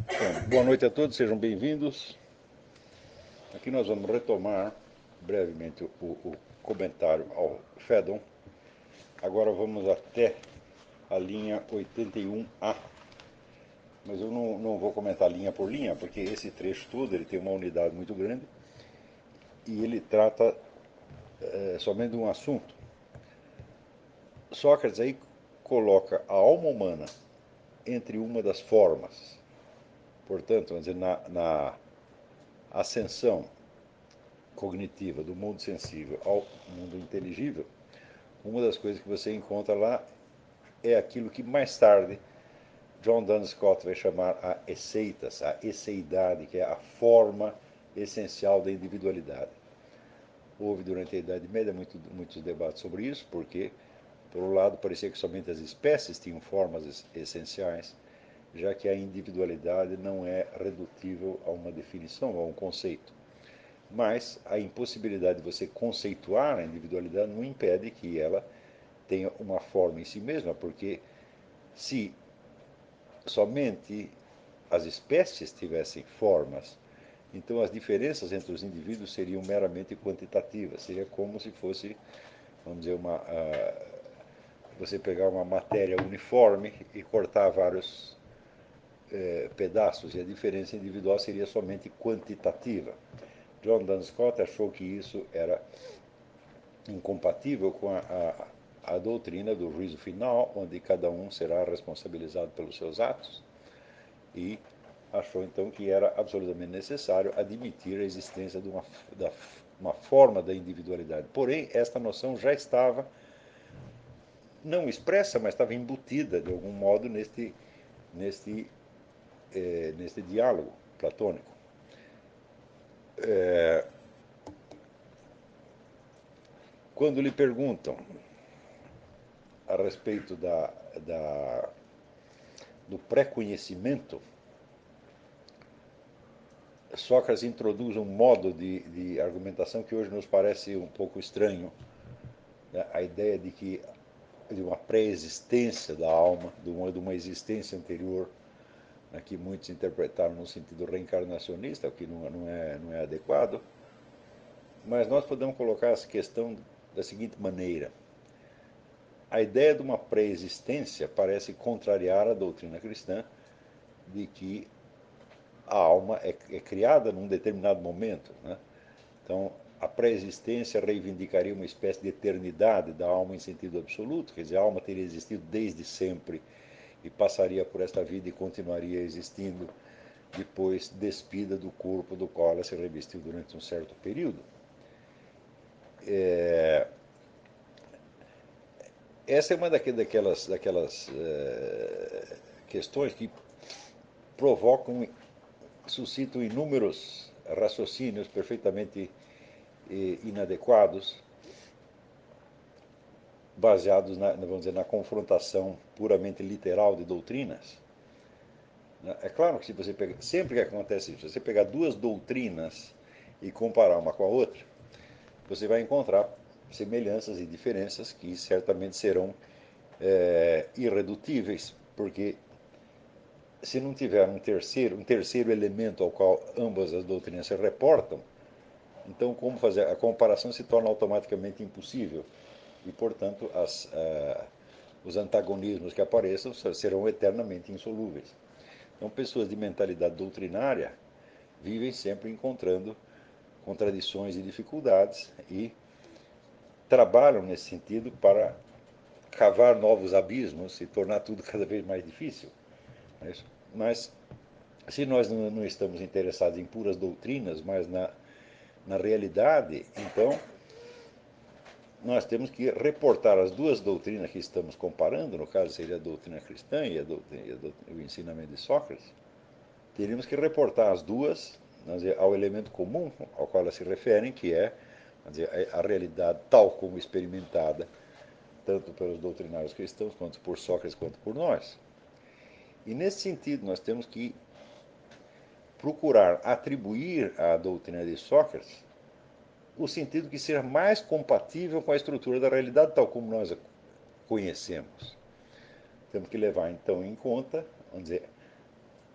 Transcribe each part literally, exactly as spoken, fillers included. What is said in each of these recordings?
Bom, boa noite a todos, sejam bem-vindos. Aqui nós vamos retomar brevemente o, o comentário ao Fédon. Agora vamos até a linha oitenta e um A. Mas eu não, não vou comentar linha por linha, porque esse trecho todo ele tem uma unidade muito grande e ele trata é, somente de um assunto. Sócrates aí coloca a alma humana entre uma das formas, portanto, vamos dizer, na, na ascensão cognitiva do mundo sensível ao mundo inteligível, uma das coisas que você encontra lá é aquilo que mais tarde John Duns Scott vai chamar a esseitas, a esseidade, que é a forma essencial da individualidade. Houve durante a Idade Média muito, muitos debates sobre isso, porque, por um lado, parecia que somente as espécies tinham formas essenciais, já que a individualidade não é redutível a uma definição, a um conceito. Mas a impossibilidade de você conceituar a individualidade não impede que ela tenha uma forma em si mesma, porque se somente as espécies tivessem formas, então as diferenças entre os indivíduos seriam meramente quantitativas. Seria como se fosse, vamos dizer, uma, uh, você pegar uma matéria uniforme e cortar vários uh, pedaços, e a diferença individual seria somente quantitativa. John Duns Scott achou que isso era incompatível com a, a, a doutrina do juízo final, onde cada um será responsabilizado pelos seus atos, e achou então que era absolutamente necessário admitir a existência de uma, da, uma forma da individualidade. Porém, esta noção já estava, não expressa, mas estava embutida de algum modo neste, neste, eh, neste diálogo platônico. É, quando lhe perguntam a respeito da, da, do pré-conhecimento, Sócrates introduz um modo de, de argumentação que hoje nos parece um pouco estranho, né? A ideia de que de uma pré-existência da alma, de uma, de uma existência anterior, né, que muitos interpretaram no sentido reencarnacionista, o que não, não, é, não é adequado. Mas nós podemos colocar essa questão da seguinte maneira: a ideia de uma pré-existência parece contrariar a doutrina cristã de que a alma é, é criada num determinado momento, né? Então, a pré-existência reivindicaria uma espécie de eternidade da alma em sentido absoluto, quer dizer, a alma teria existido desde sempre e passaria por esta vida e continuaria existindo depois despida do corpo do qual ela se revestiu durante um certo período. É, essa é uma daquelas, daquelas é, questões que provocam, suscitam inúmeros raciocínios perfeitamente eh, inadequados, baseados na, vamos dizer, na confrontação puramente literal de doutrinas. É claro que se você pega, sempre que acontece isso, se você pegar duas doutrinas e comparar uma com a outra, você vai encontrar semelhanças e diferenças que certamente serão é, irredutíveis, porque se não tiver um terceiro, um terceiro elemento ao qual ambas as doutrinas se reportam, então como fazer? A comparação se torna automaticamente impossível e, portanto, as, uh, os antagonismos que apareçam serão eternamente insolúveis. Então, pessoas de mentalidade doutrinária vivem sempre encontrando contradições e dificuldades e trabalham nesse sentido para cavar novos abismos e tornar tudo cada vez mais difícil. Mas, se nós não estamos interessados em puras doutrinas, mas na, na realidade, então nós temos que reportar as duas doutrinas que estamos comparando, no caso seria a doutrina cristã e, a doutrina, e a doutrina, o ensinamento de Sócrates, teríamos que reportar as duas dizer, ao elemento comum ao qual elas se referem, que é dizer, a realidade tal como experimentada, tanto pelos doutrinários cristãos, quanto por Sócrates, quanto por nós. E nesse sentido, nós temos que procurar atribuir à doutrina de Sócrates o sentido que seja mais compatível com a estrutura da realidade tal como nós a conhecemos. Temos que levar, então, em conta, vamos dizer,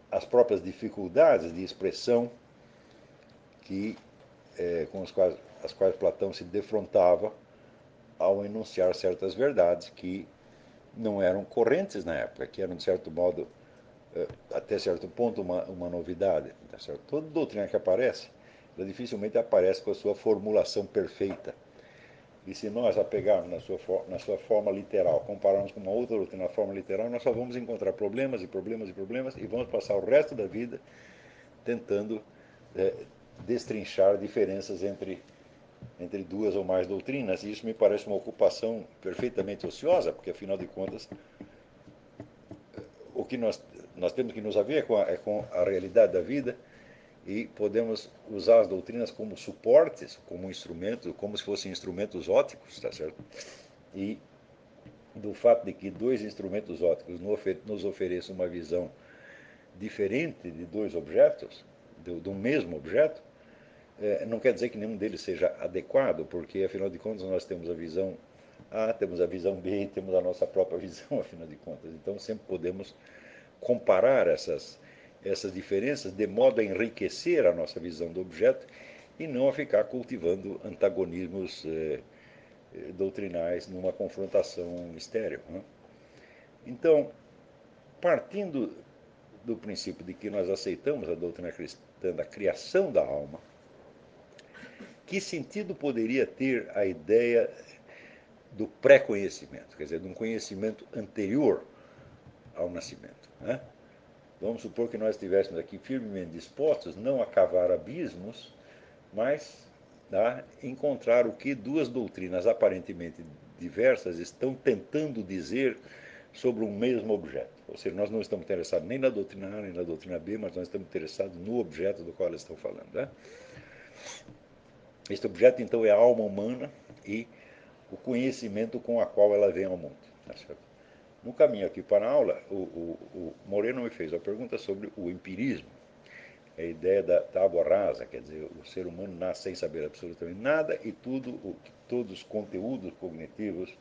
as próprias dificuldades de expressão que, é, com as quais, as quais Platão se defrontava ao enunciar certas verdades que não eram correntes na época, que eram, de certo modo, até certo ponto, uma, uma novidade. Tá certo? Toda doutrina que aparece, ela dificilmente aparece com a sua formulação perfeita. E se nós a pegarmos na sua, na sua forma literal, compararmos com uma outra doutrina na forma literal, nós só vamos encontrar problemas e problemas e problemas e vamos passar o resto da vida tentando é, destrinchar diferenças entre, entre duas ou mais doutrinas. E isso me parece uma ocupação perfeitamente ociosa, porque, afinal de contas, o que nós, nós temos que nos haver é com, a, é com a realidade da vida e podemos usar as doutrinas como suportes, como instrumentos, como se fossem instrumentos ópticos, tá certo? E do fato de que dois instrumentos ópticos nos ofereçam uma visão diferente de dois objetos, do, do mesmo objeto, é, não quer dizer que nenhum deles seja adequado, porque, afinal de contas, nós temos a visão A, temos a visão B e temos a nossa própria visão, afinal de contas. Então, sempre podemos comparar essas, essas diferenças de modo a enriquecer a nossa visão do objeto e não a ficar cultivando antagonismos eh, doutrinais numa confrontação estéril. Né? Então, partindo do princípio de que nós aceitamos a doutrina cristã da criação da alma, que sentido poderia ter a ideia do pré-conhecimento, quer dizer, de um conhecimento anterior ao nascimento? Né? Vamos supor que nós estivéssemos aqui firmemente dispostos não a cavar abismos, mas a encontrar o que duas doutrinas aparentemente diversas estão tentando dizer sobre um mesmo objeto. Ou seja, nós não estamos interessados nem na doutrina A nem na doutrina B, mas nós estamos interessados no objeto do qual elas estão falando. Né? Este objeto, então, é a alma humana e o conhecimento com a qual ela vem ao mundo. Tá certo? No caminho aqui para a aula, o, o, o Moreno me fez a pergunta sobre o empirismo, a ideia da tábua rasa, quer dizer, o ser humano nasce sem saber absolutamente nada e tudo, o, todos os conteúdos cognitivos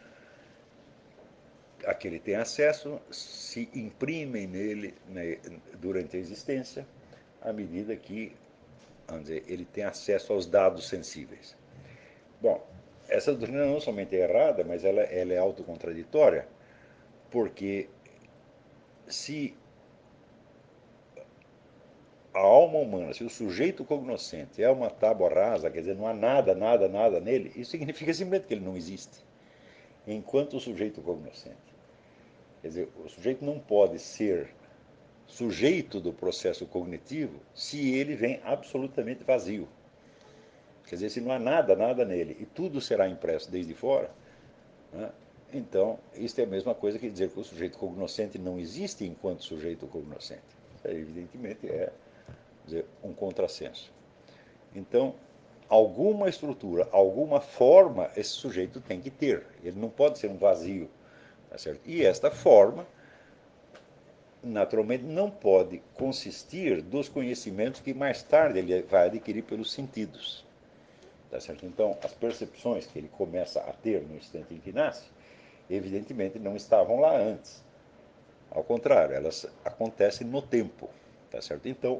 a que ele tem acesso se imprimem nele, né, durante a existência, à medida que, vamos dizer, ele tem acesso aos dados sensíveis. Bom, essa doutrina não somente é errada, mas ela, ela é autocontraditória, porque se a alma humana, se o sujeito cognoscente é uma tábua rasa, quer dizer, não há nada, nada, nada nele, isso significa simplesmente que ele não existe, enquanto o sujeito cognoscente. Quer dizer, o sujeito não pode ser sujeito do processo cognitivo se ele vem absolutamente vazio. Quer dizer, se não há nada, nada nele, e tudo será impresso desde fora, né? Então, isso é a mesma coisa que dizer que o sujeito cognoscente não existe enquanto sujeito cognoscente. Isso, evidentemente, é dizer, um contrassenso. Então, alguma estrutura, alguma forma esse sujeito tem que ter. Ele não pode ser um vazio. Tá certo? E esta forma, naturalmente, não pode consistir dos conhecimentos que mais tarde ele vai adquirir pelos sentidos. Tá certo? Então, as percepções que ele começa a ter no instante em que nasce, evidentemente não estavam lá antes. Ao contrário, elas acontecem no tempo. Tá certo? Então,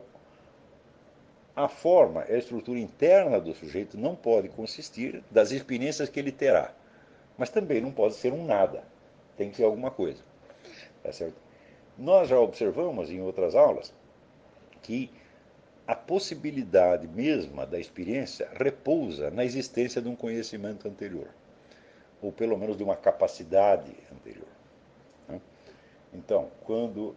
a forma, a estrutura interna do sujeito não pode consistir das experiências que ele terá, mas também não pode ser um nada, tem que ser alguma coisa. Tá certo? Nós já observamos em outras aulas que a possibilidade mesma da experiência repousa na existência de um conhecimento anterior, ou pelo menos de uma capacidade anterior. Né? Então, quando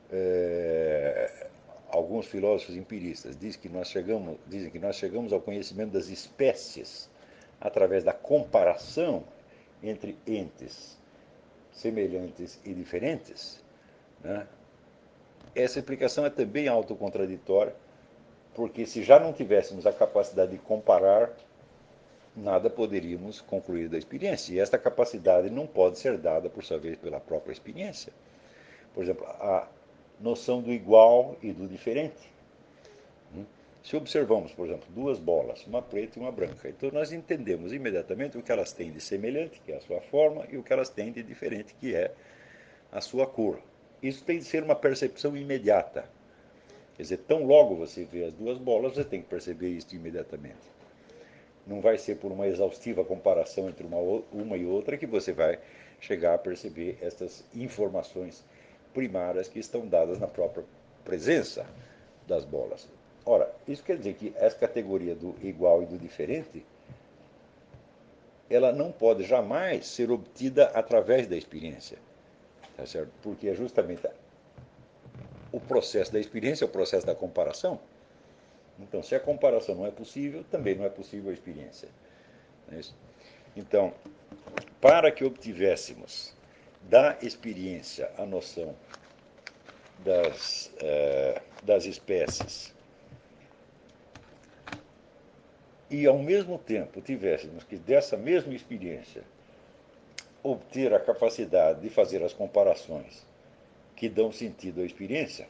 é, alguns filósofos empiristas dizem que, nós chegamos, dizem que nós chegamos ao conhecimento das espécies através da comparação entre entes semelhantes e diferentes, né? Essa explicação é também autocontraditória, porque se já não tivéssemos a capacidade de comparar, nada poderíamos concluir da experiência. E esta capacidade não pode ser dada, por sua vez, pela própria experiência. Por exemplo, a noção do igual e do diferente. Se observamos, por exemplo, duas bolas, uma preta e uma branca, então nós entendemos imediatamente o que elas têm de semelhante, que é a sua forma, e o que elas têm de diferente, que é a sua cor. Isso tem de ser uma percepção imediata. Quer dizer, tão logo você vê as duas bolas, você tem que perceber isso imediatamente. Não vai ser por uma exaustiva comparação entre uma, uma e outra que você vai chegar a perceber essas informações primárias que estão dadas na própria presença das bolas. Ora, isso quer dizer que essa categoria do igual e do diferente, ela não pode jamais ser obtida através da experiência, tá certo? Porque é justamente o processo da experiência, é o processo da comparação. Então, se a comparação não é possível, também não é possível a experiência. Não é isso? Então, para que obtivéssemos da experiência a noção das, eh, das espécies e, ao mesmo tempo, tivéssemos que, dessa mesma experiência, obter a capacidade de fazer as comparações que dão sentido à experiência,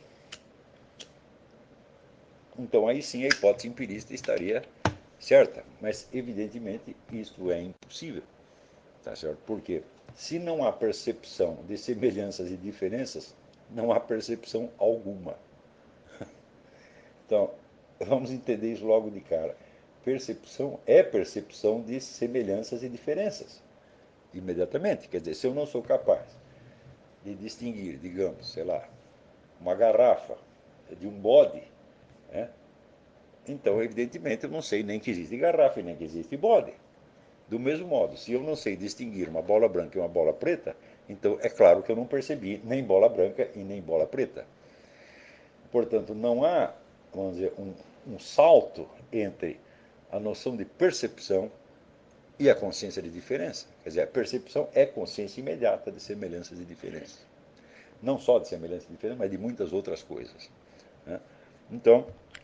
então aí sim a hipótese empirista estaria certa. Mas, evidentemente, isto é impossível. Tá certo? Porque se não há percepção de semelhanças e diferenças, não há percepção alguma. Então, vamos entender isso logo de cara. Percepção é percepção de semelhanças e diferenças. Imediatamente. Quer dizer, se eu não sou capaz de distinguir, digamos, sei lá, uma garrafa de um bode, né? Então, evidentemente, eu não sei nem que existe garrafa e nem que existe bode. Do mesmo modo, se eu não sei distinguir uma bola branca e uma bola preta, então é claro que eu não percebi nem bola branca e nem bola preta. Portanto, não há, vamos dizer, um, um salto entre a noção de percepção e a consciência de diferença. Quer dizer, a percepção é consciência imediata de semelhanças e diferenças. Não só de semelhanças e diferenças, mas de muitas outras coisas. Né? Então,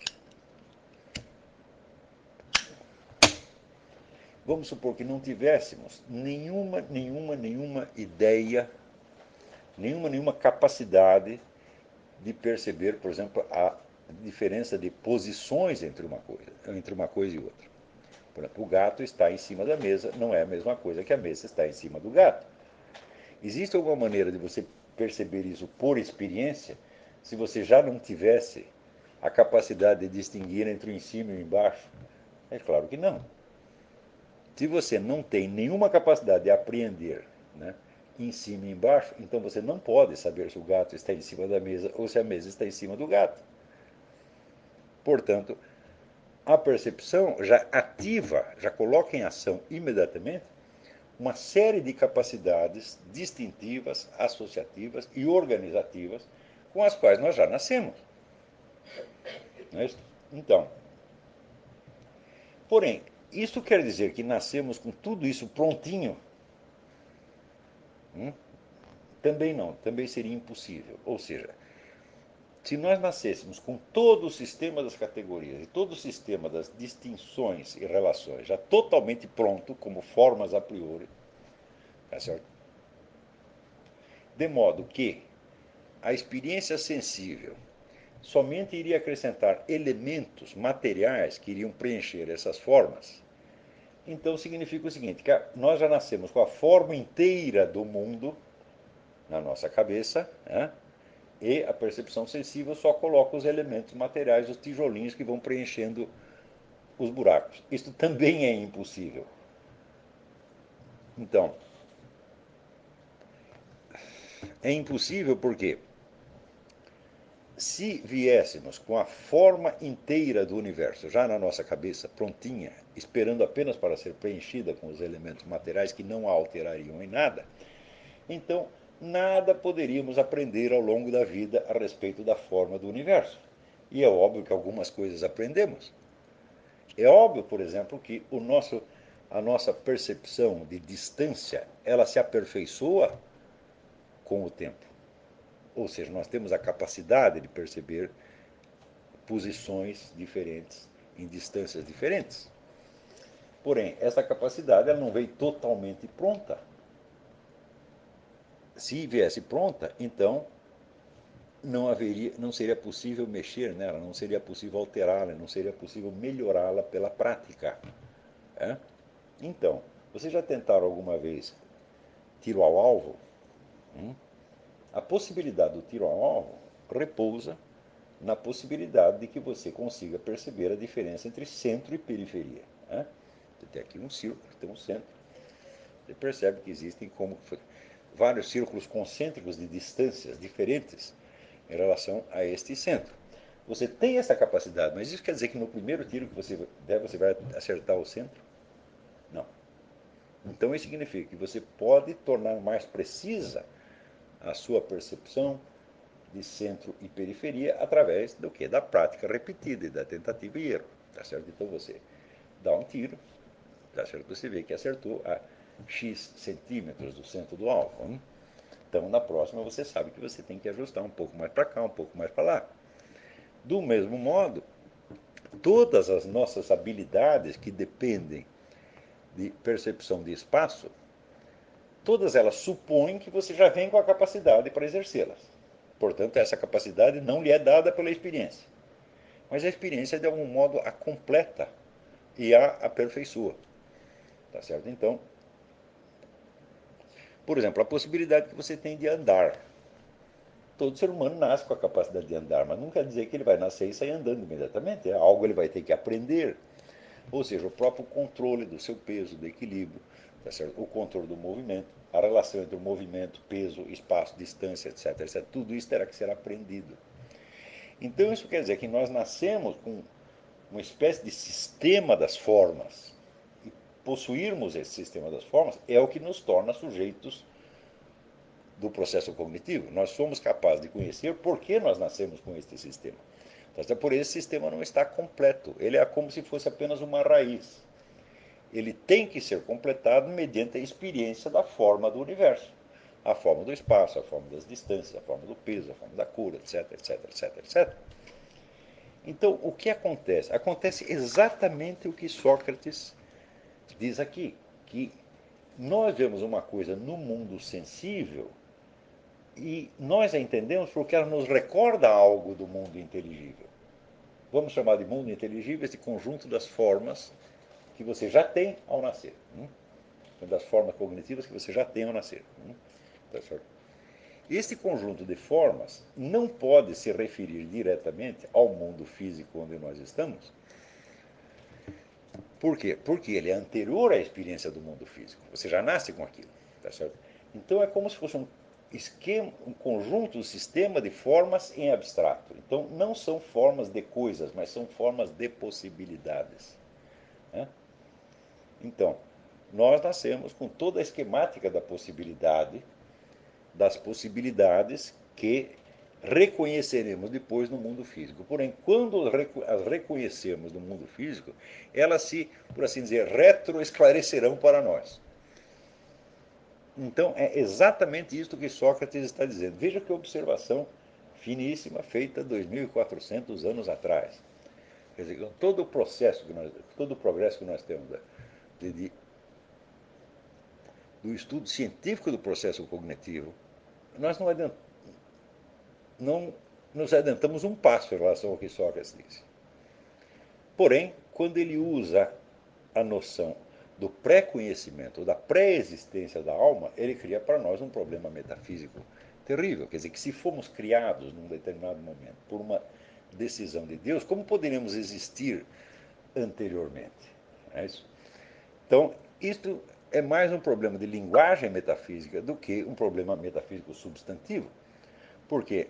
vamos supor que não tivéssemos nenhuma, nenhuma, nenhuma ideia, nenhuma, nenhuma capacidade de perceber, por exemplo, a diferença de posições entre uma coisa, entre uma coisa e outra. Por exemplo, o gato está em cima da mesa, não é a mesma coisa que a mesa está em cima do gato. Existe alguma maneira de você perceber isso por experiência, se você já não tivesse a capacidade de distinguir entre o em cima e o embaixo? É claro que não. Se você não tem nenhuma capacidade de apreender, né, em cima e embaixo, então você não pode saber se o gato está em cima da mesa ou se a mesa está em cima do gato. Portanto, a percepção já ativa, já coloca em ação imediatamente uma série de capacidades distintivas, associativas e organizativas com as quais nós já nascemos. Não é isso? Então, porém, isso quer dizer que nascemos com tudo isso prontinho? Hum? Também não, também seria impossível. Ou seja, se nós nascêssemos com todo o sistema das categorias e todo o sistema das distinções e relações já totalmente pronto, como formas a priori, tá certo? De modo que a experiência sensível somente iria acrescentar elementos materiais que iriam preencher essas formas, então significa o seguinte, que nós já nascemos com a forma inteira do mundo na nossa cabeça, né? E a percepção sensível só coloca os elementos materiais, os tijolinhos que vão preenchendo os buracos. Isto também é impossível. Então, é impossível porque se viéssemos com a forma inteira do universo já na nossa cabeça, prontinha, esperando apenas para ser preenchida com os elementos materiais que não a alterariam em nada, então nada poderíamos aprender ao longo da vida a respeito da forma do universo. E é óbvio que algumas coisas aprendemos. É óbvio, por exemplo, que o nosso, a nossa percepção de distância, ela se aperfeiçoa com o tempo. Ou seja, nós temos a capacidade de perceber posições diferentes em distâncias diferentes. Porém, essa capacidade ela não veio totalmente pronta. Se viesse pronta, então não haveria, não seria possível mexer nela, não seria possível alterá-la, não seria possível melhorá-la pela prática. É? Então, vocês já tentaram alguma vez tiro ao alvo? Hum? A possibilidade do tiro ao alvo repousa na possibilidade de que você consiga perceber a diferença entre centro e periferia. Né? Você tem aqui um círculo, tem um centro. Você percebe que existem como vários círculos concêntricos de distâncias diferentes em relação a este centro. Você tem essa capacidade, mas isso quer dizer que no primeiro tiro que você der, você vai acertar o centro? Não. Então isso significa que você pode tornar mais precisa a sua percepção de centro e periferia através do que? Da prática repetida e da tentativa e erro. Tá certo? Então você dá um tiro, tá certo? Você vê que acertou a X centímetros do centro do alvo. Hein? Então na próxima você sabe que você tem que ajustar um pouco mais para cá, um pouco mais para lá. Do mesmo modo, todas as nossas habilidades que dependem de percepção de espaço, todas elas supõem que você já vem com a capacidade para exercê-las. Portanto, essa capacidade não lhe é dada pela experiência. Mas a experiência, de algum modo, a completa e a aperfeiçoa. Tá certo? Então, por exemplo, a possibilidade que você tem de andar. Todo ser humano nasce com a capacidade de andar, mas não quer dizer que ele vai nascer e sair andando imediatamente. É algo ele vai ter que aprender. Ou seja, o próprio controle do seu peso, do equilíbrio, tá certo? O controle do movimento, a relação entre o movimento, peso, espaço, distância, etc, etcétera. Tudo isso terá que ser aprendido. Então, isso quer dizer que nós nascemos com uma espécie de sistema das formas. E possuirmos esse sistema das formas é o que nos torna sujeitos do processo cognitivo. Nós somos capazes de conhecer por que nós nascemos com este sistema. Então, por esse sistema não está completo. Ele é como se fosse apenas uma raiz. Ele tem que ser completado mediante a experiência da forma do universo. A forma do espaço, a forma das distâncias, a forma do peso, a forma da cor, etc, etc, etc, etcétera. Então, o que acontece? Acontece exatamente o que Sócrates diz aqui, que nós vemos uma coisa no mundo sensível e nós a entendemos porque ela nos recorda algo do mundo inteligível. Vamos chamar de mundo inteligível esse conjunto das formas que você já tem ao nascer. Hum? Das formas cognitivas que você já tem ao nascer. Hum? Tá certo? Este conjunto de formas não pode se referir diretamente ao mundo físico onde nós estamos. Por quê? Porque ele é anterior à experiência do mundo físico. Você já nasce com aquilo. Tá certo? Então é como se fosse um esquema, um conjunto, um sistema de formas em abstrato. Então não são formas de coisas, mas são formas de possibilidades. Né? Então, nós nascemos com toda a esquemática da possibilidade, das possibilidades que reconheceremos depois no mundo físico. Porém, quando as reconhecermos no mundo físico, elas se, por assim dizer, retroesclarecerão para nós. Então, é exatamente isso que Sócrates está dizendo. Veja que observação finíssima feita dois mil e quatrocentos anos atrás. Quer dizer, todo o processo, que nós, todo o progresso que nós temos de, de, do estudo científico do processo cognitivo, nós não, adiant, não nos adiantamos um passo em relação ao que Sócrates disse. Porém, quando ele usa a noção do pré-conhecimento, ou da pré-existência da alma, ele cria para nós um problema metafísico terrível. Quer dizer, que se fomos criados num determinado momento por uma decisão de Deus, como poderíamos existir anteriormente? É isso? Então, isto é mais um problema de linguagem metafísica do que um problema metafísico substantivo. Por quê?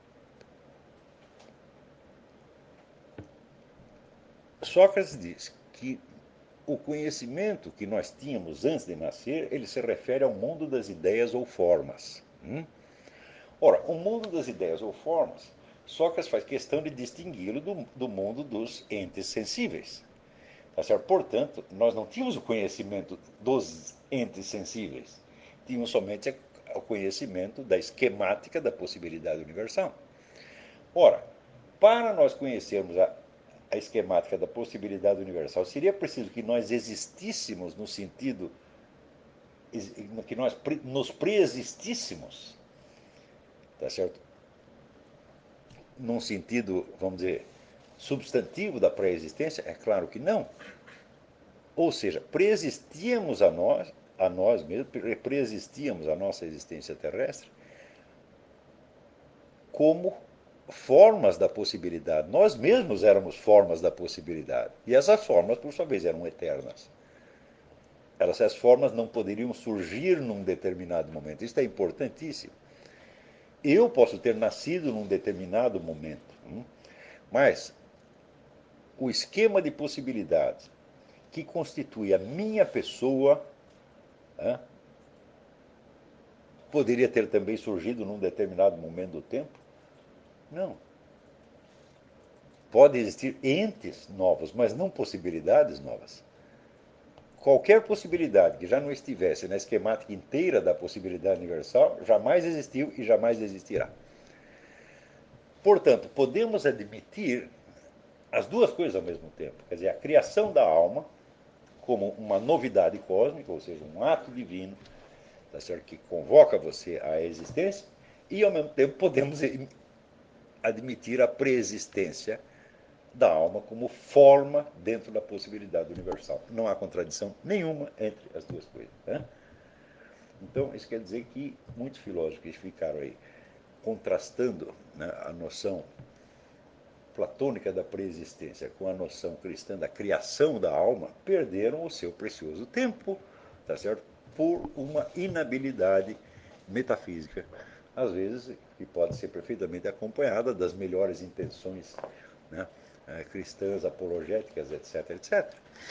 Sócrates diz que o conhecimento que nós tínhamos antes de nascer, ele se refere ao mundo das ideias ou formas. Hum? Ora, o mundo das ideias ou formas, Sócrates faz questão de distingui-lo do, do mundo dos entes sensíveis. Tá certo? Portanto, nós não tínhamos o conhecimento dos entes sensíveis, tínhamos somente o conhecimento da esquemática da possibilidade universal. Ora, para nós conhecermos a, a esquemática da possibilidade universal, seria preciso que nós existíssemos no sentido que nós nos preexistíssemos, tá certo? Num sentido, vamos dizer, substantivo da pré-existência? É claro que não. Ou seja, preexistíamos a nós, a nós mesmos, preexistíamos a nossa existência terrestre como formas da possibilidade. Nós mesmos éramos formas da possibilidade. E essas formas, por sua vez, eram eternas. Essas formas não poderiam surgir num determinado momento. Isso é importantíssimo. Eu posso ter nascido num determinado momento, mas o esquema de possibilidades que constitui a minha pessoa né, poderia ter também surgido num determinado momento do tempo? Não. Pode existir entes novos, mas não possibilidades novas. Qualquer possibilidade que já não estivesse na esquemática inteira da possibilidade universal jamais existiu e jamais existirá. Portanto, podemos admitir as duas coisas ao mesmo tempo. Quer dizer, a criação da alma como uma novidade cósmica, ou seja, um ato divino, tá certo? Que convoca você à existência, e ao mesmo tempo podemos admitir a preexistência da alma como forma dentro da possibilidade universal. Não há contradição nenhuma entre as duas coisas. Né? Então, isso quer dizer que muitos filósofos ficaram aí contrastando né, a noção platônica da preexistência com a noção cristã da criação da alma, perderam o seu precioso tempo, tá certo? Por uma inabilidade metafísica, às vezes, que pode ser perfeitamente acompanhada das melhores intenções né, cristãs, apologéticas, etc, etcétera.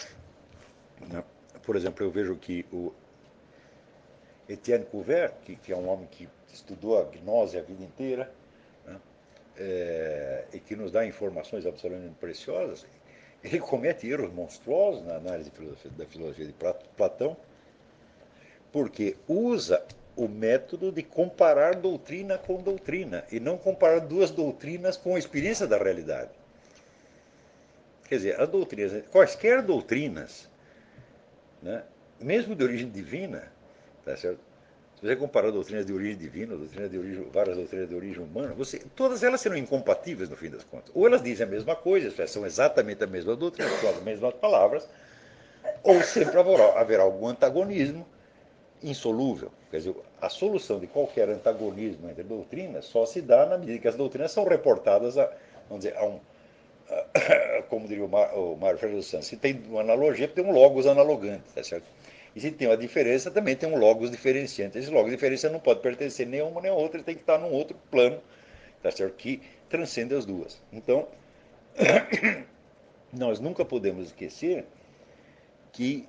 Por exemplo, eu vejo que o Etienne Couvert, que, que é um homem que estudou a gnose a vida inteira, né, é, e que nos dá informações absolutamente preciosas, ele comete erros monstruosos na análise da filosofia de Platão, porque usa o método de comparar doutrina com doutrina, e não comparar duas doutrinas com a experiência da realidade. Quer dizer, as doutrinas, quaisquer doutrinas, né, mesmo de origem divina, tá certo? Se você comparar doutrinas de origem divina, doutrinas de origem, várias doutrinas de origem humana, você, todas elas serão incompatíveis no fim das contas. Ou elas dizem a mesma coisa, são exatamente a mesma doutrina, com as mesmas palavras, ou sempre haverá, haverá algum antagonismo insolúvel. Quer dizer, a solução de qualquer antagonismo entre doutrinas só se dá na medida que as doutrinas são reportadas a, vamos dizer, a um, a, como diria o Mário Ferreira dos Santos, se tem uma analogia, tem um logos analogante, tá certo? E se tem uma diferença, também tem um logos diferenciante. Esse logos diferenciante não pode pertencer nem a uma nem a outra, ele tem que estar num outro plano, tá certo? Que transcende as duas. Então, nós nunca podemos esquecer que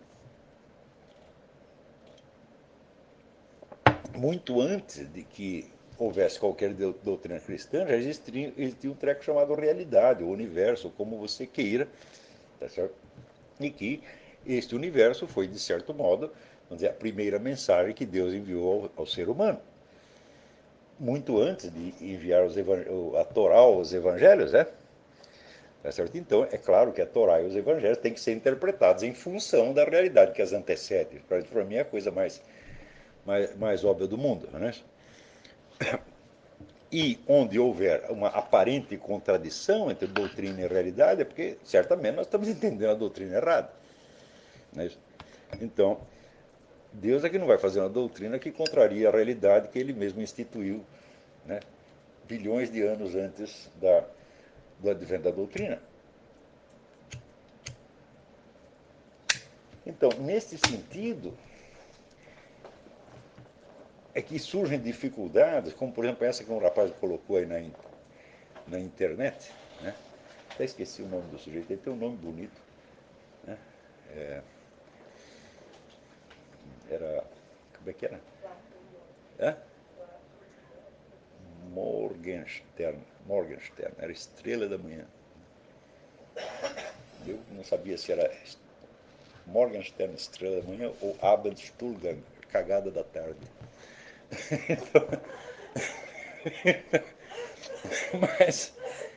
muito antes de que houvesse qualquer doutrina cristã, já existia, existia um treco chamado realidade, ou universo, como você queira, tá certo? E que este universo foi, de certo modo, vamos dizer, a primeira mensagem que Deus enviou ao, ao ser humano. Muito antes de enviar os a Torá aos evangelhos, né? Tá certo? Então, é claro que a Torá e os evangelhos têm que ser interpretados em função da realidade que as antecede. Para mim é a coisa mais, mais, mais óbvia do mundo, né? E onde houver uma aparente contradição entre doutrina e realidade, é porque certamente nós estamos entendendo a doutrina errada. Né? Então, Deus é que não vai fazer uma doutrina que contraria a realidade que ele mesmo instituiu, né, bilhões de anos antes da, do advento da doutrina. Então, nesse sentido, é que surgem dificuldades, como por exemplo essa que um rapaz colocou aí na, na internet, né? Até esqueci o nome do sujeito, ele tem um nome bonito, né? É, era, como é que era? É? Morgenstern, Morgenstern, era Estrela da Manhã. Eu não sabia se era Morgenstern, Estrela da Manhã, ou Abendsturgang, Cagada da Tarde. Então, mas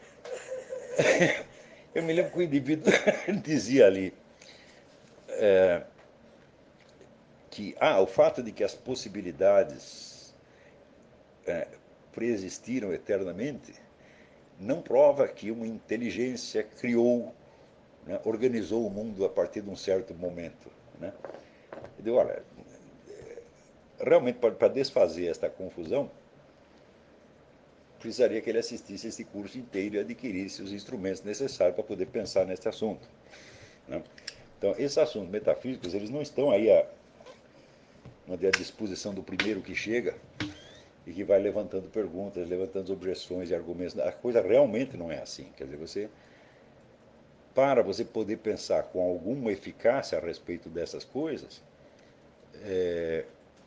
eu me lembro que o indivíduo dizia ali é, que ah, o fato de que as possibilidades é, preexistiram eternamente não prova que uma inteligência criou, né, organizou o mundo a partir de um certo momento. Né? Eu digo, olha, realmente para desfazer esta confusão, precisaria que ele assistisse esse curso inteiro e adquirisse os instrumentos necessários para poder pensar nesse assunto, né? Então, esses assuntos metafísicos, eles não estão aí à, à disposição do primeiro que chega e que vai levantando perguntas, levantando objeções e argumentos. A coisa realmente não é assim. Quer dizer, você, para você poder pensar com alguma eficácia a respeito dessas coisas, é,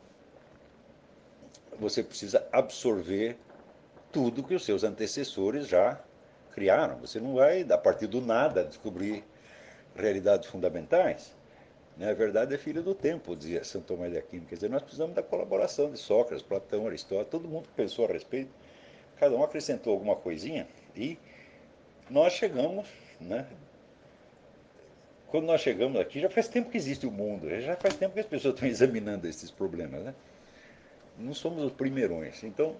você precisa absorver tudo que os seus antecessores já criaram. Você não vai, a partir do nada, descobrir realidades fundamentais. Né? A verdade é filha do tempo, dizia São Tomás de Aquino. Quer dizer, nós precisamos da colaboração de Sócrates, Platão, Aristóteles, todo mundo que pensou a respeito, cada um acrescentou alguma coisinha e nós chegamos, né? Quando nós chegamos aqui, já faz tempo que existe o mundo, já faz tempo que as pessoas estão examinando esses problemas, né? Não somos os primeirões. Então,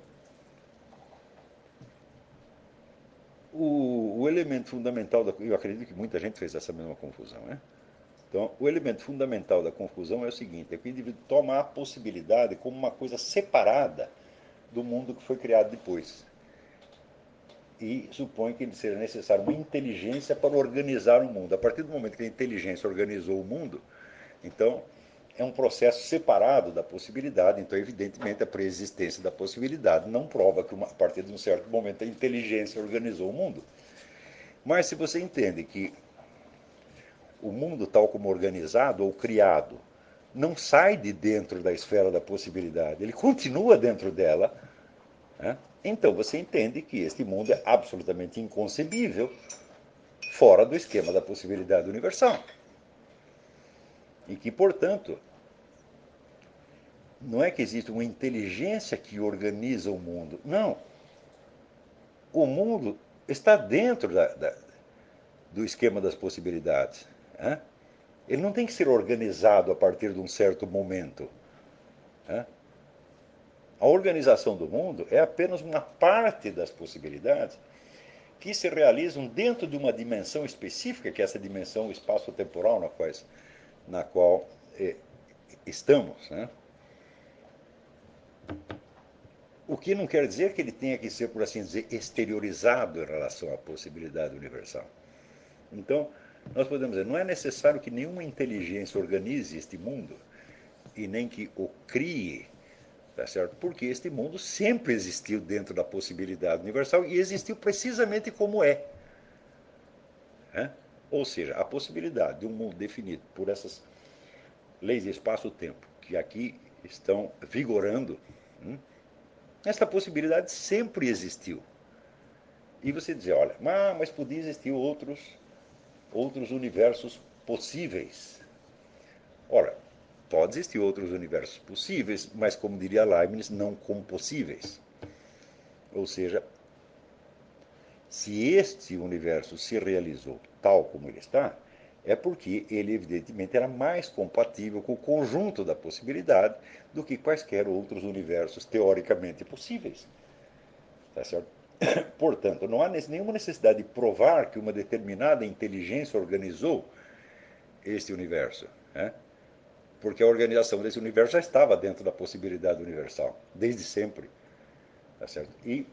o, o elemento fundamental, da, eu acredito que muita gente fez essa mesma confusão, né? Então, o elemento fundamental da confusão é o seguinte: é que o indivíduo toma a possibilidade como uma coisa separada do mundo que foi criado depois. E supõe que seja necessário uma inteligência para organizar o mundo. A partir do momento que a inteligência organizou o mundo, então é um processo separado da possibilidade. Então, evidentemente, a preexistência da possibilidade não prova que uma, a partir de um certo momento a inteligência organizou o mundo. Mas se você entende que o mundo tal como organizado ou criado não sai de dentro da esfera da possibilidade, ele continua dentro dela, né? Então você entende que este mundo é absolutamente inconcebível fora do esquema da possibilidade universal. E que, portanto, não é que existe uma inteligência que organiza o mundo. Não. O mundo está dentro da, da, do esquema das possibilidades, né? Ele não tem que ser organizado a partir de um certo momento, né? A organização do mundo é apenas uma parte das possibilidades que se realizam dentro de uma dimensão específica, que é essa dimensão espaço-temporal na qual, na qual eh, estamos, né? O que não quer dizer que ele tenha que ser, por assim dizer, exteriorizado em relação à possibilidade universal. Então, nós podemos dizer, não é necessário que nenhuma inteligência organize este mundo e nem que o crie, tá certo? Porque este mundo sempre existiu dentro da possibilidade universal e existiu precisamente como é, né? Ou seja, a possibilidade de um mundo definido por essas leis de espaço-tempo que aqui estão vigorando, hum, esta possibilidade sempre existiu. E você dizer, olha, mas, mas podia existir outros, outros universos possíveis. Ora, pode existir outros universos possíveis, mas como diria Leibniz, não compossíveis. Ou seja, se este universo se realizou tal como ele está, é porque ele evidentemente era mais compatível com o conjunto da possibilidade do que quaisquer outros universos teoricamente possíveis. Tá certo? Portanto, não há nenhuma necessidade de provar que uma determinada inteligência organizou este universo, né? Porque a organização desse universo já estava dentro da possibilidade universal, desde sempre. Tá certo? E,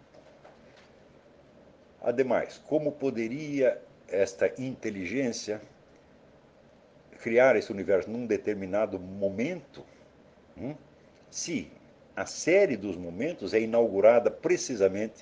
ademais, como poderia esta inteligência criar esse universo num determinado momento, hum, se a série dos momentos é inaugurada precisamente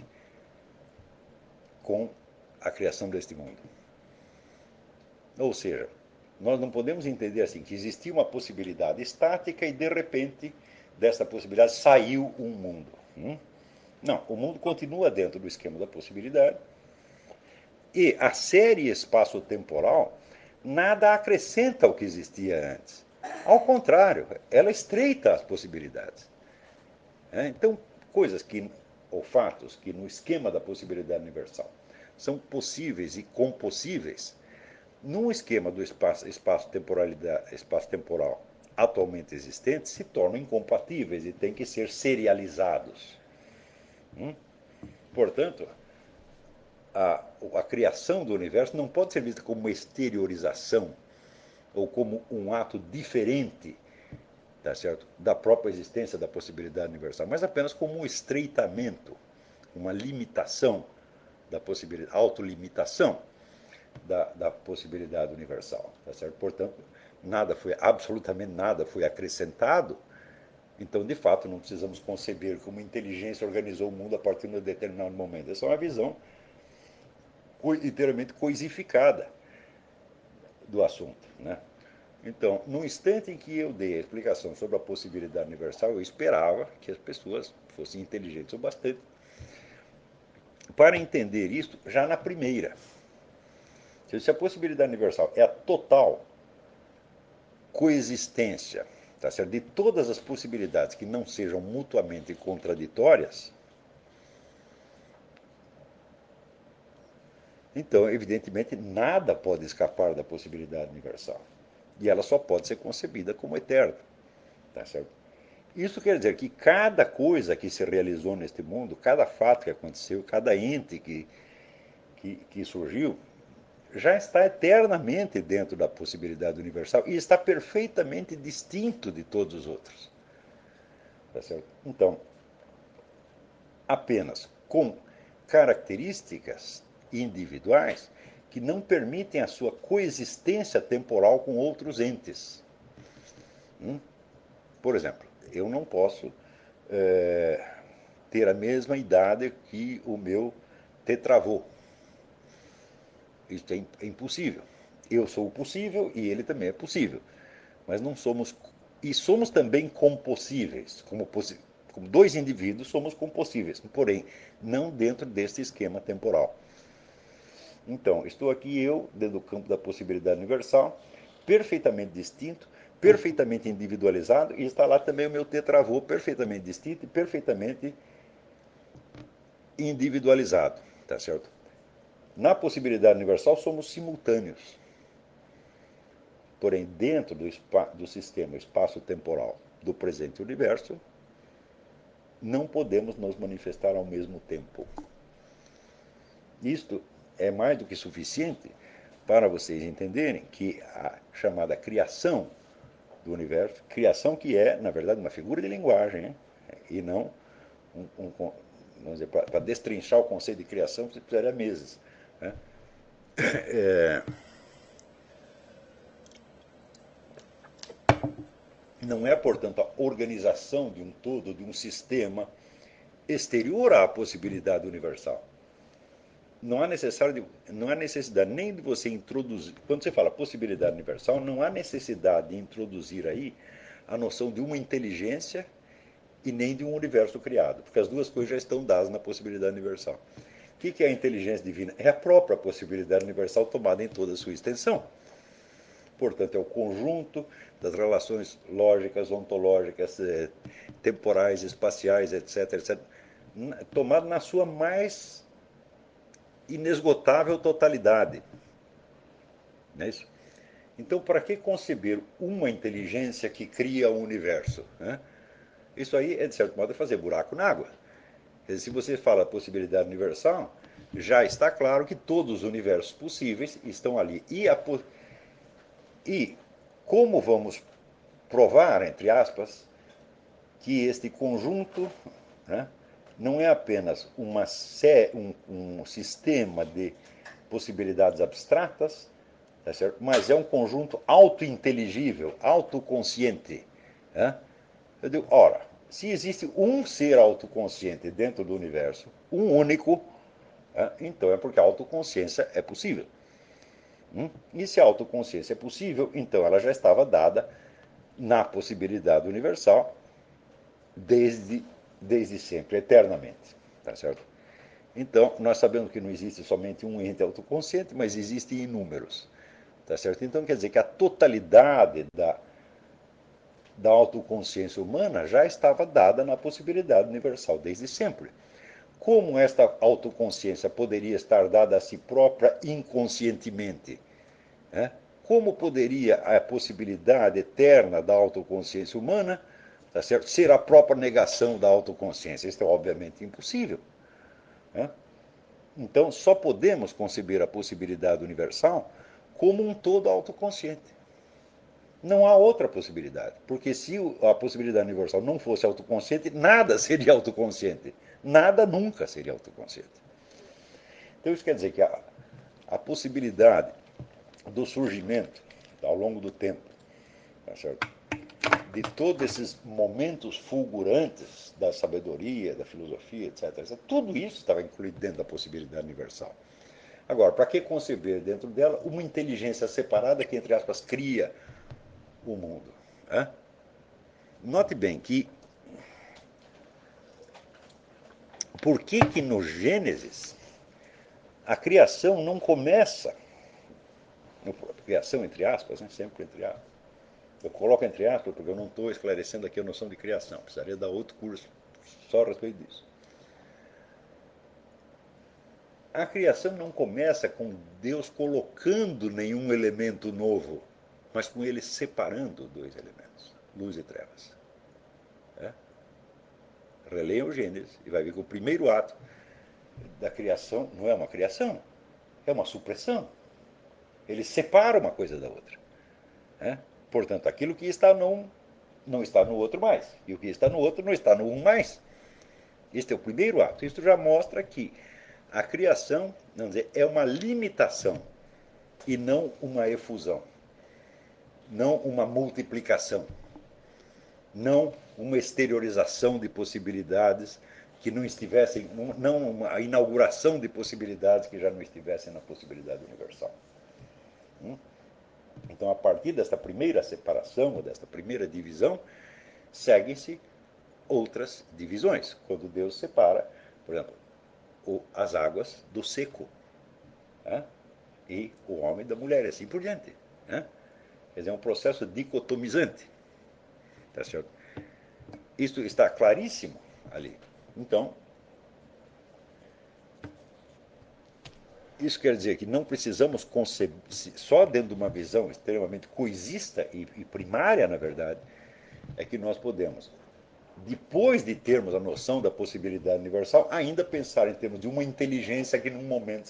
com a criação deste mundo? Ou seja, nós não podemos entender assim que existia uma possibilidade estática e de repente dessa possibilidade saiu um mundo. Hum? Não, o mundo continua dentro do esquema da possibilidade e a série espaço-temporal nada acrescenta ao que existia antes. Ao contrário, ela estreita as possibilidades. É, então, coisas que, ou fatos que no esquema da possibilidade universal são possíveis e compossíveis, num esquema do espaço, espaço-temporalidade, espaço-temporal atualmente existente, se tornam incompatíveis e têm que ser serializados. Hum? Portanto, a, a criação do universo não pode ser vista como uma exteriorização ou como um ato diferente, tá certo, da própria existência da possibilidade universal, mas apenas como um estreitamento uma limitação da possibilidade, autolimitação da, da possibilidade universal, tá certo? Portanto, nada foi, absolutamente nada foi acrescentado, então, de fato, não precisamos conceber que uma inteligência organizou o mundo a partir de um determinado momento. Essa é uma visão inteiramente coisificada do assunto, né? Então, no instante em que eu dei a explicação sobre a possibilidade universal, eu esperava que as pessoas fossem inteligentes o bastante para entender isso já na primeira. Se a possibilidade universal é a total coexistência, tá certo? De todas as possibilidades que não sejam mutuamente contraditórias, então, evidentemente, nada pode escapar da possibilidade universal. E ela só pode ser concebida como eterna. Tá certo? Isso quer dizer que cada coisa que se realizou neste mundo, cada fato que aconteceu, cada ente que, que, que surgiu, já está eternamente dentro da possibilidade universal e está perfeitamente distinto de todos os outros. Tá certo? Então, apenas com características individuais que não permitem a sua coexistência temporal com outros entes. Hum? Por exemplo, eu não posso é, ter a mesma idade que o meu tetravô. Isso é impossível. Eu sou o possível e ele também é possível. Mas não somos. E somos também compossíveis. Como, como dois indivíduos, somos compossíveis. Porém, não dentro deste esquema temporal. Então, estou aqui eu, dentro do campo da possibilidade universal, perfeitamente distinto, perfeitamente individualizado, e está lá também o meu tetravô, perfeitamente distinto e perfeitamente individualizado. Tá certo? Na possibilidade universal, somos simultâneos. Porém, dentro do, do sistema espaço-temporal do presente universo, não podemos nos manifestar ao mesmo tempo. Isto é mais do que suficiente para vocês entenderem que a chamada criação do universo, criação que é, na verdade, uma figura de linguagem, hein? E não, um, um, vamos dizer, para destrinchar o conceito de criação, você precisaria meses. Né? É, não é, portanto, a organização de um todo, de um sistema exterior à possibilidade universal. Não há, necessário de, não há necessidade nem de você introduzir. Quando você fala possibilidade universal, não há necessidade de introduzir aí a noção de uma inteligência e nem de um universo criado, porque as duas coisas já estão dadas na possibilidade universal. O que é a inteligência divina? É a própria possibilidade universal tomada em toda a sua extensão. Portanto, é o conjunto das relações lógicas, ontológicas, temporais, espaciais, etc, etc, tomado na sua mais inesgotável totalidade. Não é isso? Então, para que conceber uma inteligência que cria o universo? Né? Isso aí é, de certo modo, fazer buraco na água. Quer dizer, se você fala possibilidade universal, já está claro que todos os universos possíveis estão ali. E, a, e como vamos provar, entre aspas, que este conjunto, né, não é apenas uma, um, um sistema de possibilidades abstratas, tá certo? Mas é um conjunto autointeligível, autoconsciente. Né? Eu digo, ora, se existe um ser autoconsciente dentro do universo, um único, né, então é porque a autoconsciência é possível. Hum? E se a autoconsciência é possível, então ela já estava dada na possibilidade universal desde, desde sempre, eternamente. Tá certo? Então, nós sabemos que não existe somente um ente autoconsciente, mas existem inúmeros. Tá certo? Então, quer dizer que a totalidade da, da autoconsciência humana já estava dada na possibilidade universal desde sempre. Como esta autoconsciência poderia estar dada a si própria inconscientemente? Né? Como poderia a possibilidade eterna da autoconsciência humana, tá certo, ser a própria negação da autoconsciência? Isso é obviamente impossível. Né? Então, só podemos conceber a possibilidade universal como um todo autoconsciente. Não há outra possibilidade. Porque se a possibilidade universal não fosse autoconsciente, nada seria autoconsciente. Nada nunca seria autoconsciente. Então isso quer dizer que a, a possibilidade do surgimento, ao longo do tempo, tá certo? De todos esses momentos fulgurantes da sabedoria, da filosofia, etc, etcétera, tudo isso estava incluído dentro da possibilidade universal. Agora, para que conceber dentro dela uma inteligência separada que, entre aspas, cria o mundo? Né? Note bem que por que que no Gênesis a criação não começa, a criação entre aspas, né? Sempre entre aspas, eu coloco entre aspas porque eu não estou esclarecendo aqui a noção de criação, precisaria dar outro curso só a respeito disso. A criação não começa com Deus colocando nenhum elemento novo, mas com ele separando dois elementos, luz e trevas. É? Releia o Gênesis e vai ver que o primeiro ato da criação não é uma criação, é uma supressão. Ele separa uma coisa da outra. É? Portanto, aquilo que está num não está no outro mais, e o que está no outro não está no um mais. Este é o primeiro ato. Isso já mostra que a criação, vamos dizer, é uma limitação e não uma efusão, não uma multiplicação, não uma exteriorização de possibilidades que não estivessem, não uma inauguração de possibilidades que já não estivessem na possibilidade universal. Então, a partir desta primeira separação, ou desta primeira divisão, seguem-se outras divisões. Quando Deus separa, por exemplo, as águas do seco, né? E o homem da mulher, e assim por diante. Né? Quer dizer, é um processo dicotomizante. Tá certo? Isto está claríssimo ali. Então, isso quer dizer que não precisamos conceber, só dentro de uma visão extremamente coisista e, e primária, na verdade, é que nós podemos, depois de termos a noção da possibilidade universal, ainda pensar em termos de uma inteligência que num momento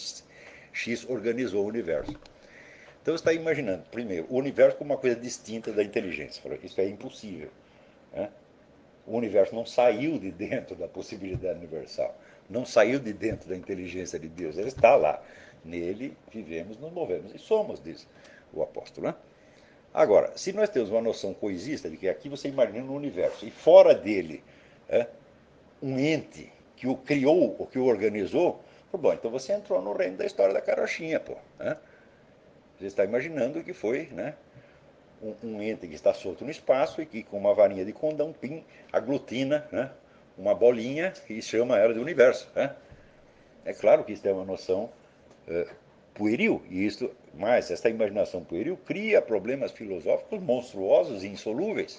X organizou o universo. Então você está imaginando, primeiro, o universo como uma coisa distinta da inteligência. Isso é impossível. Né? O universo não saiu de dentro da possibilidade universal, não saiu de dentro da inteligência de Deus, ele está lá. Nele vivemos, nos movemos e somos, diz o apóstolo. Né? Agora, se nós temos uma noção coisista de que aqui você imagina um universo e fora dele é, um ente que o criou, ou que o organizou, bom, então você entrou no reino da história da carochinha, pô. Né? Você está imaginando que foi, né? Um, um ente que está solto no espaço e que com uma varinha de condão, pim, aglutina, né? Uma bolinha e chama ela de universo. Né? É claro que isso é uma noção uh, pueril, e isto, mas esta imaginação pueril cria problemas filosóficos monstruosos e insolúveis.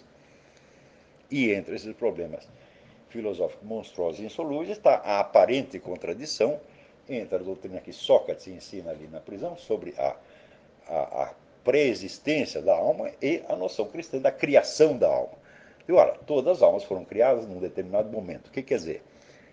E entre esses problemas filosóficos monstruosos e insolúveis está a aparente contradição entre a doutrina que Sócrates ensina ali na prisão sobre a, a, a pré-existência da alma e a noção cristã da criação da alma. E olha, todas as almas foram criadas num determinado momento. O que quer dizer?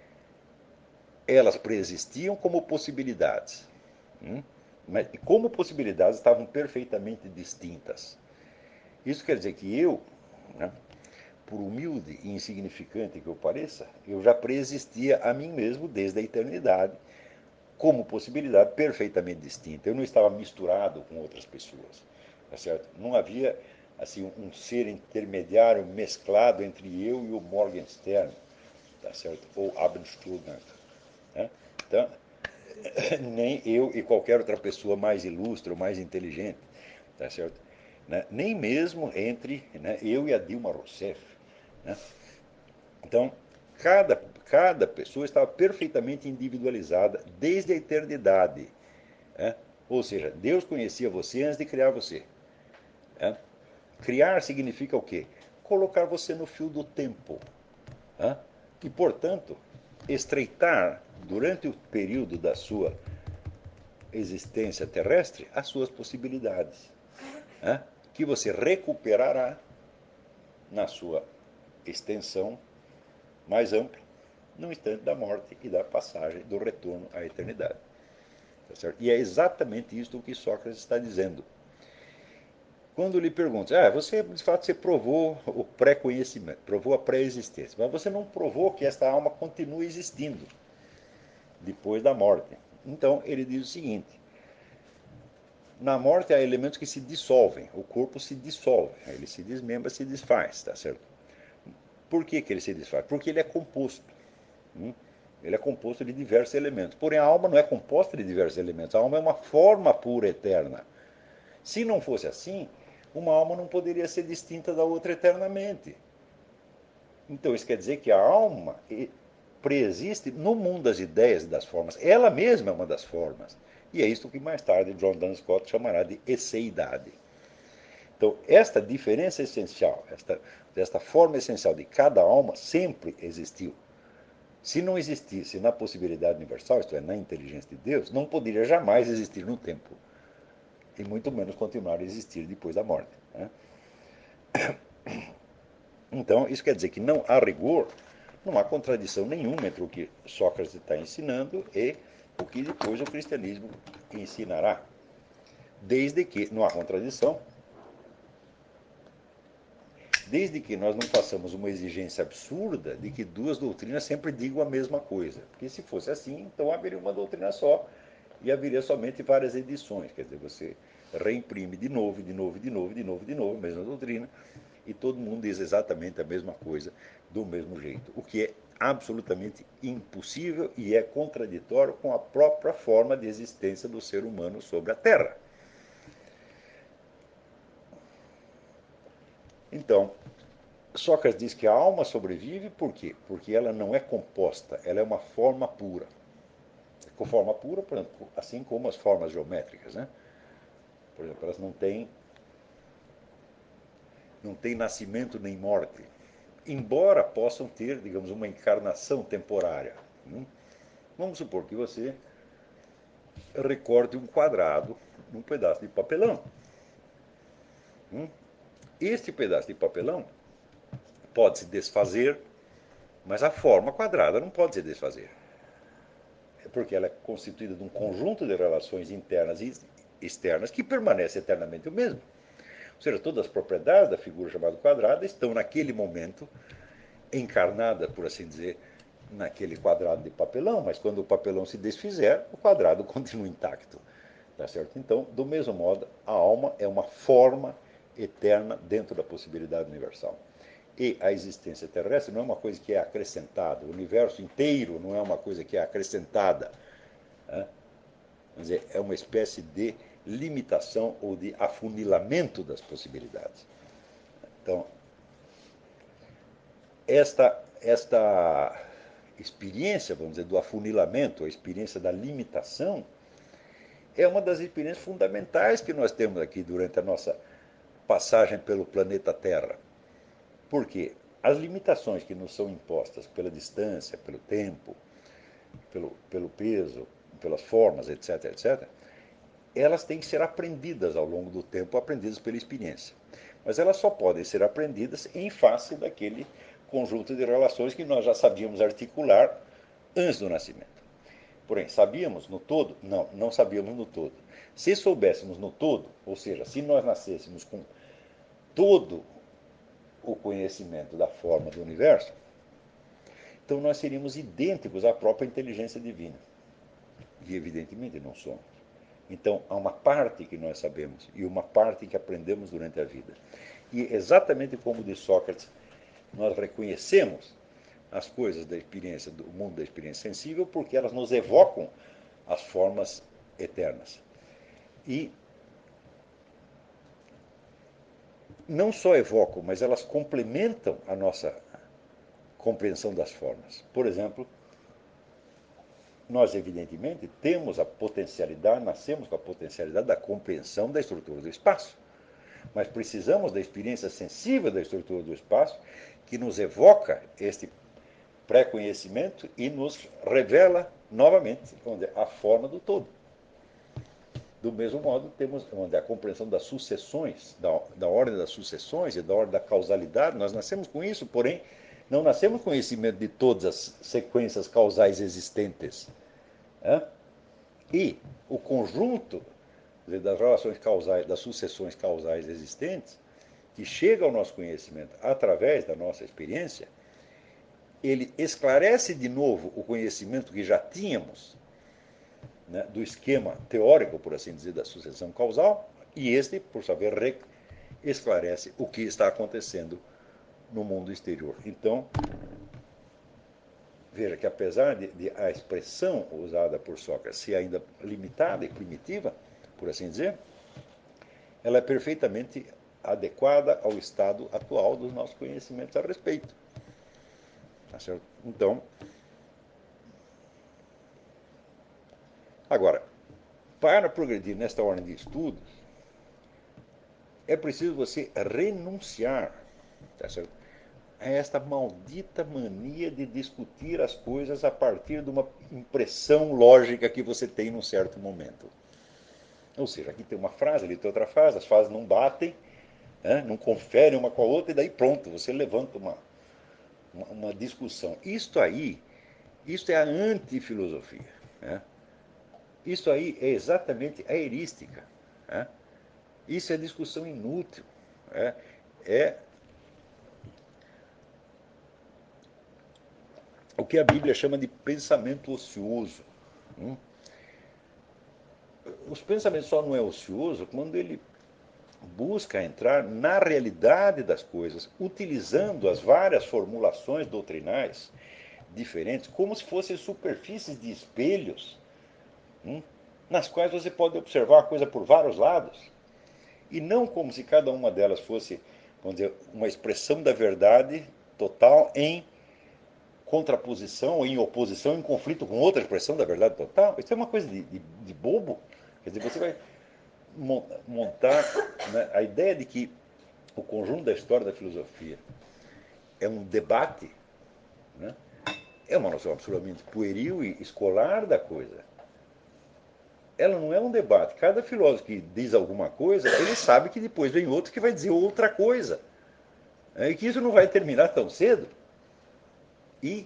Elas preexistiam como possibilidades. Hum? Mas como possibilidades estavam perfeitamente distintas. Isso quer dizer que eu, né, por humilde e insignificante que eu pareça, eu já preexistia a mim mesmo desde a eternidade, como possibilidade perfeitamente distinta. Eu não estava misturado com outras pessoas, tá certo? Não havia assim um ser intermediário mesclado entre eu e o Morgenstern, tá certo? Ou Abendschulner, né? Então, nem eu e qualquer outra pessoa mais ilustre ou mais inteligente, tá certo? Né? Nem mesmo entre, né, eu e a Dilma Rousseff. Né? Então, cada, cada pessoa estava perfeitamente individualizada desde a eternidade. Né? Ou seja, Deus conhecia você antes de criar você. Né? Criar significa o quê? Colocar você no fio do tempo. Né? E, portanto, estreitar durante o período da sua existência terrestre as suas possibilidades. Né? Que você recuperará na sua extensão mais ampla no instante da morte e da passagem do retorno à eternidade. Tá certo? E é exatamente isso que Sócrates está dizendo. Quando lhe perguntam, ah, você, de fato, você provou o pré-conhecimento, provou a pré-existência, mas você não provou que esta alma continua existindo depois da morte. Então, ele diz o seguinte: na morte há elementos que se dissolvem, o corpo se dissolve, ele se desmembra, se desfaz, tá certo? Por que, que ele se desfaz? Porque ele é composto. Hum? Ele é composto de diversos elementos. Porém, a alma não é composta de diversos elementos. A alma é uma forma pura eterna. Se não fosse assim, uma alma não poderia ser distinta da outra eternamente. Então, isso quer dizer que a alma preexiste no mundo das ideias e das formas. Ela mesma é uma das formas. E é isso que mais tarde John Duns Scott chamará de esseidade. Então, esta diferença essencial, esta, esta forma essencial de cada alma sempre existiu. Se não existisse na possibilidade universal, isto é, na inteligência de Deus, não poderia jamais existir no tempo. E muito menos continuar a existir depois da morte. Né? Então, isso quer dizer que não há rigor, não há contradição nenhuma entre o que Sócrates está ensinando e o que depois o cristianismo ensinará. Desde que não há contradição, desde que nós não façamos uma exigência absurda de que duas doutrinas sempre digam a mesma coisa. Porque se fosse assim, então haveria uma doutrina só e haveria somente várias edições. Quer dizer, você reimprime de novo, de novo, de novo, de novo, de novo, a mesma doutrina, e todo mundo diz exatamente a mesma coisa do mesmo jeito. O que é absolutamente impossível e é contraditório com a própria forma de existência do ser humano sobre a Terra. Então, Sócrates diz que a alma sobrevive por quê? Porque ela não é composta, ela é uma forma pura. Com forma pura, por exemplo, assim como as formas geométricas, né? Por exemplo, elas não têm, não têm nascimento nem morte, embora possam ter, digamos, uma encarnação temporária. Hum? Vamos supor que você recorte um quadrado num pedaço de papelão. Hum? Este pedaço de papelão pode se desfazer, mas a forma quadrada não pode se desfazer. Porque ela é constituída de um conjunto de relações internas e externas que permanece eternamente o mesmo. Ou seja, todas as propriedades da figura chamada quadrada estão naquele momento encarnadas, por assim dizer, naquele quadrado de papelão, mas quando o papelão se desfizer, o quadrado continua intacto. Tá certo? Então, do mesmo modo, a alma é uma forma eterna dentro da possibilidade universal. E a existência terrestre não é uma coisa que é acrescentada, o universo inteiro não é uma coisa que é acrescentada. Né? Quer dizer, é uma espécie de limitação ou de afunilamento das possibilidades. Então, esta, esta experiência, vamos dizer, do afunilamento, a experiência da limitação, é uma das experiências fundamentais que nós temos aqui durante a nossa passagem pelo planeta Terra. Por quê? As limitações que nos são impostas pela distância, pelo tempo, pelo, pelo peso, pelas formas, etc, etc, elas têm que ser aprendidas ao longo do tempo, aprendidas pela experiência. Mas elas só podem ser aprendidas em face daquele conjunto de relações que nós já sabíamos articular antes do nascimento. Porém, sabíamos no todo? Não, não sabíamos no todo. Se soubéssemos no todo, ou seja, se nós nascêssemos com todo o conhecimento da forma do universo, então nós seríamos idênticos à própria inteligência divina. E evidentemente não somos. Então há uma parte que nós sabemos e uma parte que aprendemos durante a vida. E exatamente como diz Sócrates, nós reconhecemos as coisas da experiência, do mundo da experiência sensível, porque elas nos evocam as formas eternas. E não só evocam, mas elas complementam a nossa compreensão das formas. Por exemplo, nós, evidentemente, temos a potencialidade, nascemos com a potencialidade da compreensão da estrutura do espaço. Mas precisamos da experiência sensível da estrutura do espaço, que nos evoca este pré-conhecimento e nos revela novamente onde, a forma do todo. Do mesmo modo, temos onde, a compreensão das sucessões, da, da ordem das sucessões e da ordem da causalidade. Nós nascemos com isso, porém, não nascemos com conhecimento de todas as sequências causais existentes. Né? E o conjunto dizer, das relações causais, das sucessões causais existentes, que chega ao nosso conhecimento através da nossa experiência, ele esclarece de novo o conhecimento que já tínhamos, né, do esquema teórico, por assim dizer, da sucessão causal, e este, por sua vez, esclarece o que está acontecendo no mundo exterior. Então, veja que apesar de, de a expressão usada por Sócrates ser ainda limitada e primitiva, por assim dizer, ela é perfeitamente adequada ao estado atual dos nossos conhecimentos a respeito. Tá certo? Então, agora, para progredir nesta ordem de estudos, é preciso você renunciar, tá certo, a esta maldita mania de discutir as coisas a partir de uma impressão lógica que você tem num certo momento. Ou seja, aqui tem uma frase, ali tem outra frase, as frases não batem, né, não conferem uma com a outra, e daí pronto, você levanta uma, uma, uma discussão. Isto aí, isto é a antifilosofia. Né? Isso aí é exatamente a erística. Né? Isso é discussão inútil. Né? É o que a Bíblia chama de pensamento ocioso. Hum? Os pensamentos só não é ocioso quando ele busca entrar na realidade das coisas, utilizando as várias formulações doutrinais diferentes, como se fossem superfícies de espelhos, hum, nas quais você pode observar a coisa por vários lados, e não como se cada uma delas fosse, vamos dizer, uma expressão da verdade total em contraposição, em oposição, em conflito com outra expressão da verdade total. Isso é uma coisa de, de, de bobo. Quer dizer, você vai montar, né, a ideia de que o conjunto da história da filosofia é um debate, né, é uma noção absolutamente pueril e escolar da coisa. Ela não é um debate. Cada filósofo que diz alguma coisa, ele sabe que depois vem outro que vai dizer outra coisa. É, e que isso não vai terminar tão cedo. E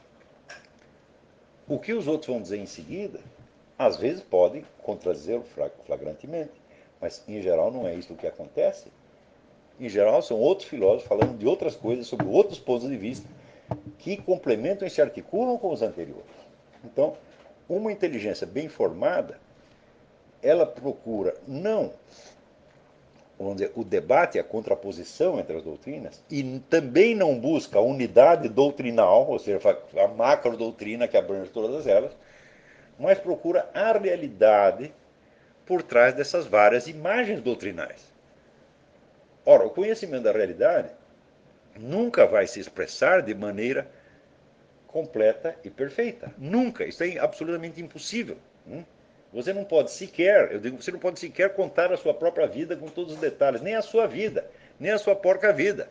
o que os outros vão dizer em seguida, às vezes podem contradizer flagrantemente. Mas, em geral, não é isso que acontece. Em geral, são outros filósofos falando de outras coisas, sobre outros pontos de vista, que complementam e se articulam com os anteriores. Então, uma inteligência bem formada, ela procura não, vamos dizer, o debate, a contraposição entre as doutrinas, e também não busca a unidade doutrinal, ou seja, a macro doutrina que abrange todas elas, mas procura a realidade por trás dessas várias imagens doutrinais. Ora, o conhecimento da realidade nunca vai se expressar de maneira completa e perfeita. Nunca. Isso é absolutamente impossível. Você não pode sequer, eu digo, você não pode sequer contar a sua própria vida com todos os detalhes, nem a sua vida, nem a sua porca vida.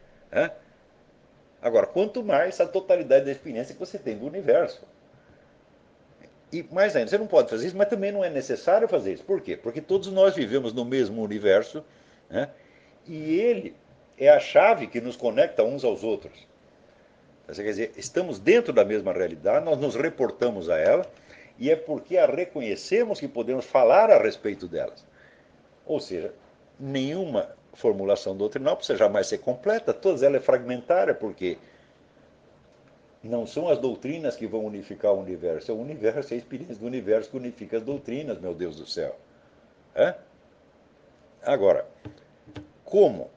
Agora, quanto mais a totalidade da experiência que você tem do universo. E mais ainda, você não pode fazer isso, mas também não é necessário fazer isso. Por quê? Porque todos nós vivemos no mesmo universo, né? E ele é a chave que nos conecta uns aos outros. Quer dizer, estamos dentro da mesma realidade, nós nos reportamos a ela, e é porque a reconhecemos que podemos falar a respeito delas. Ou seja, nenhuma formulação doutrinal precisa jamais ser completa, todas elas é fragmentária, porque não são as doutrinas que vão unificar o universo, é o universo, é a experiência do universo que unifica as doutrinas, meu Deus do céu. É? Agora, como,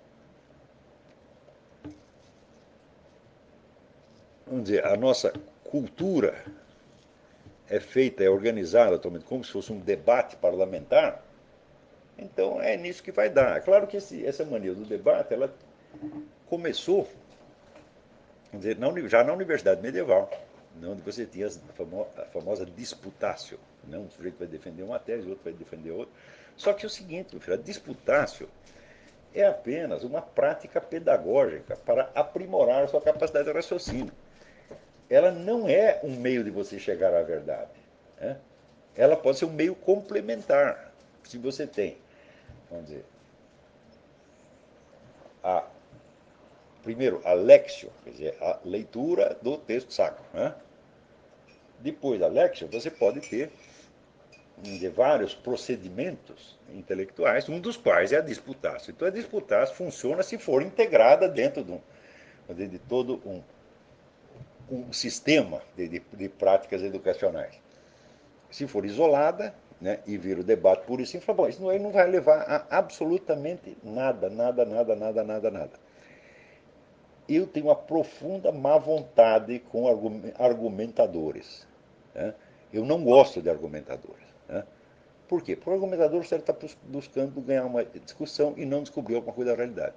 vamos dizer, a nossa cultura é feita, é organizada atualmente como se fosse um debate parlamentar, então é nisso que vai dar. É claro que esse, essa mania do debate, ela começou, vamos dizer, na, já na universidade medieval, onde você tinha a, famo, a famosa disputatio, né? Um sujeito vai defender uma tese, o outro vai defender outra. Só que é o seguinte, meu filho, a disputatio é apenas uma prática pedagógica para aprimorar a sua capacidade de raciocínio. Ela não é um meio de você chegar à verdade. Né? Ela pode ser um meio complementar. Se você tem, vamos dizer, a, primeiro a lectio, quer dizer, a leitura do texto sacro. Né? Depois da lectio, você pode ter, de vários procedimentos intelectuais, um dos quais é a disputácio. Então a disputácio funciona se for integrada dentro de, um, de todo um, um sistema de, de, de práticas educacionais. Se for isolada, né, e vir o debate puro e simples, fala, bom, isso não, não vai levar a absolutamente nada, nada, nada, nada, nada, nada. Eu tenho uma profunda má vontade com argumentadores. Né? Eu não gosto de argumentadores. Né? Por quê? Porque o argumentador você está buscando ganhar uma discussão e não descobrir alguma coisa da realidade.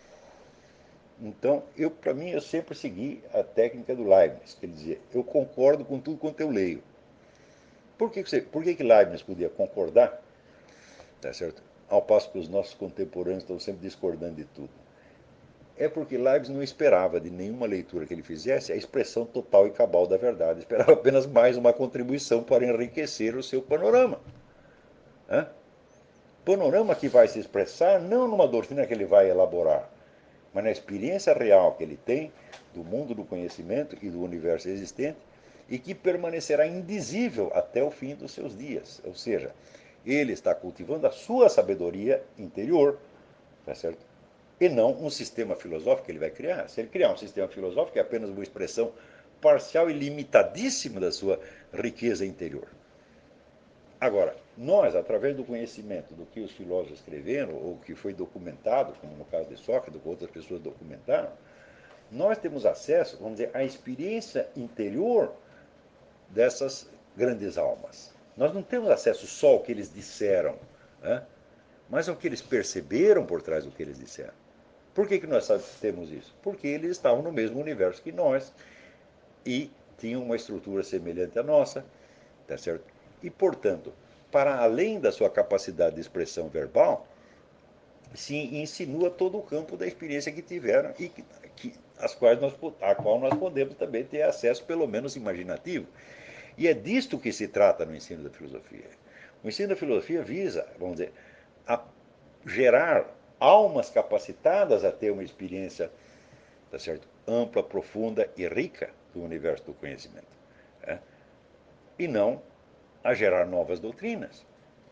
Então, eu, para mim, eu sempre segui a técnica do Leibniz, que ele dizia, eu concordo com tudo quanto eu leio. Por que, você, por que, que Leibniz podia concordar, tá certo? Ao passo que os nossos contemporâneos estão sempre discordando de tudo? É porque Leibniz não esperava de nenhuma leitura que ele fizesse a expressão total e cabal da verdade. Esperava apenas mais uma contribuição para enriquecer o seu panorama. Né? Panorama que vai se expressar não numa doutrina que ele vai elaborar, mas na experiência real que ele tem do mundo do conhecimento e do universo existente e que permanecerá indizível até o fim dos seus dias. Ou seja, ele está cultivando a sua sabedoria interior, tá certo? E não um sistema filosófico que ele vai criar. Se ele criar um sistema filosófico, é apenas uma expressão parcial e limitadíssima da sua riqueza interior. Agora, nós, através do conhecimento do que os filósofos escreveram, ou que foi documentado, como no caso de Sócrates, que outras pessoas documentaram, nós temos acesso, vamos dizer, à experiência interior dessas grandes almas. Nós não temos acesso só ao que eles disseram, né? Mas ao que eles perceberam por trás do que eles disseram. Por que, que nós temos isso? Porque eles estavam no mesmo universo que nós e tinham uma estrutura semelhante à nossa, tá certo? E, portanto, para além da sua capacidade de expressão verbal, se insinua todo o campo da experiência que tiveram e que, que, as quais nós, a qual nós podemos também ter acesso, pelo menos imaginativo. E é disto que se trata no ensino da filosofia. O ensino da filosofia visa, vamos dizer, a gerar almas capacitadas a ter uma experiência, tá certo, ampla, profunda e rica do universo do conhecimento. Né? E não a gerar novas doutrinas.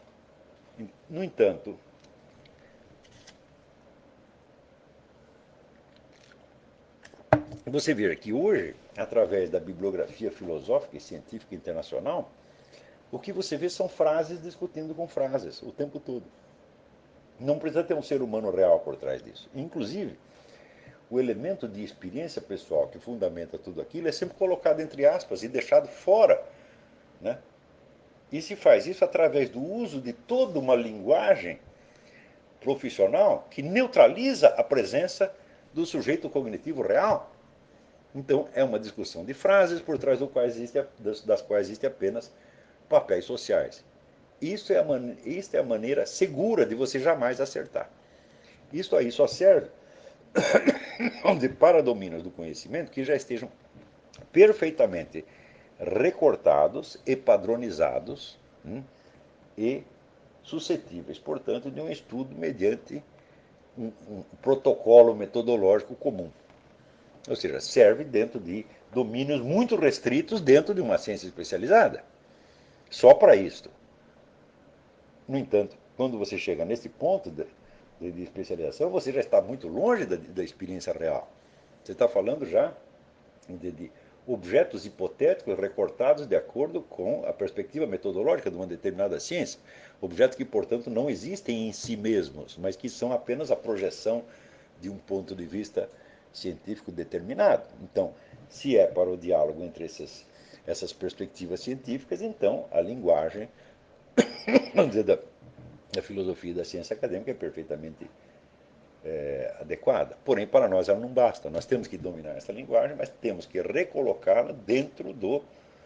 No entanto, você vê que hoje, através da bibliografia filosófica e científica internacional, o que você vê são frases discutindo com frases o tempo todo. Não precisa ter um ser humano real por trás disso. Inclusive, o elemento de experiência pessoal que fundamenta tudo aquilo é sempre colocado entre aspas e deixado fora. Né? E se faz isso através do uso de toda uma linguagem profissional que neutraliza a presença do sujeito cognitivo real. Então, é uma discussão de frases por trás do qual existe, das quais existem apenas papéis sociais. Isso é, a man, isso é a maneira segura de você jamais acertar. Isso aí só serve para domínios do conhecimento que já estejam perfeitamente recortados e padronizados hum, e suscetíveis, portanto, de um estudo mediante um, um protocolo metodológico comum. Ou seja, serve dentro de domínios muito restritos dentro de uma ciência especializada. Só para isto. No entanto, quando você chega nesse ponto de, de, de especialização, você já está muito longe da, da experiência real. Você está falando já de, de objetos hipotéticos recortados de acordo com a perspectiva metodológica de uma determinada ciência. Objetos que, portanto, não existem em si mesmos, mas que são apenas a projeção de um ponto de vista científico determinado. Então, se é para o diálogo entre esses, essas perspectivas científicas, então a linguagem, vamos dizer, da, da filosofia e da ciência acadêmica é perfeitamente é, adequada. Porém, para nós ela não basta. Nós temos que dominar essa linguagem, mas temos que recolocá-la dentro do,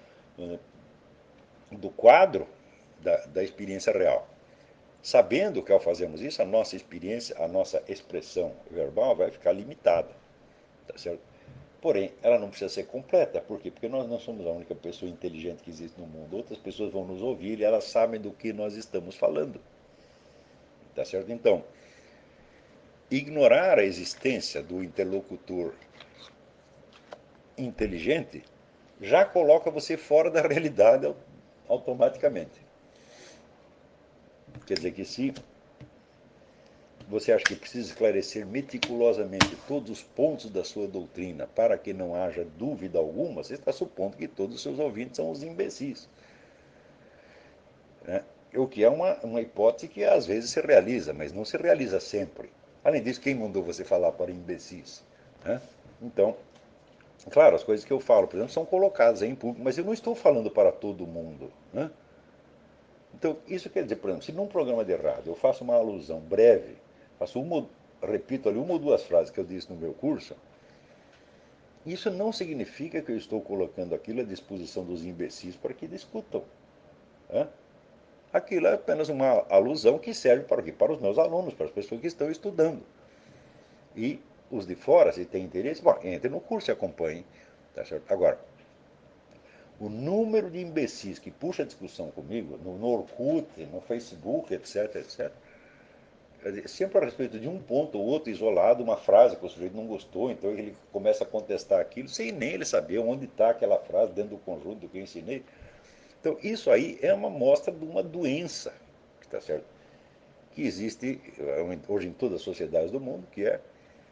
do quadro da, da experiência real. Sabendo que ao fazermos isso, a nossa experiência, a nossa expressão verbal vai ficar limitada. Tá certo? Porém, ela não precisa ser completa. Por quê? Porque nós não somos a única pessoa inteligente que existe no mundo. Outras pessoas vão nos ouvir e elas sabem do que nós estamos falando. Tá certo? Então, ignorar a existência do interlocutor inteligente já coloca você fora da realidade automaticamente. quer dizer que se você acha que precisa esclarecer meticulosamente todos os pontos da sua doutrina para que não haja dúvida alguma, você está supondo que todos os seus ouvintes são os imbecis. Né? O que é uma, uma hipótese que às vezes se realiza, mas não se realiza sempre. Além disso, quem mandou você falar para imbecis? Né? Então, claro, as coisas que eu falo, por exemplo, são colocadas em público, mas eu não estou falando para todo mundo. Né? Então, isso quer dizer, por exemplo, se num programa de rádio eu faço uma alusão breve, faço uma, repito ali uma ou duas frases que eu disse no meu curso, isso não significa que eu estou colocando aquilo à disposição dos imbecis para que discutam. Né? Aquilo é apenas uma alusão que serve para o quê? Para os meus alunos, para as pessoas que estão estudando. E os de fora, se têm interesse, bom, entre no curso e acompanhem. Tá certo? Agora, o número de imbecis que puxa a discussão comigo, no, no Orkut, no Facebook, etc, etcétera, sempre a respeito de um ponto ou outro isolado, uma frase que o sujeito não gostou, então ele começa a contestar aquilo, sem nem ele saber onde está aquela frase dentro do conjunto do que eu ensinei. Então, isso aí é uma mostra de uma doença, tá certo? Que existe hoje em todas as sociedades do mundo, que é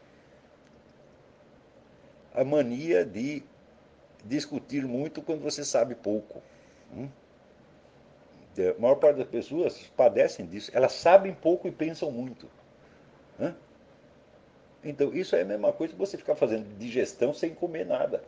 a mania de discutir muito quando você sabe pouco. A maior parte das pessoas padecem disso. Elas sabem pouco e pensam muito. Né? Então, isso é a mesma coisa que você ficar fazendo digestão sem comer nada.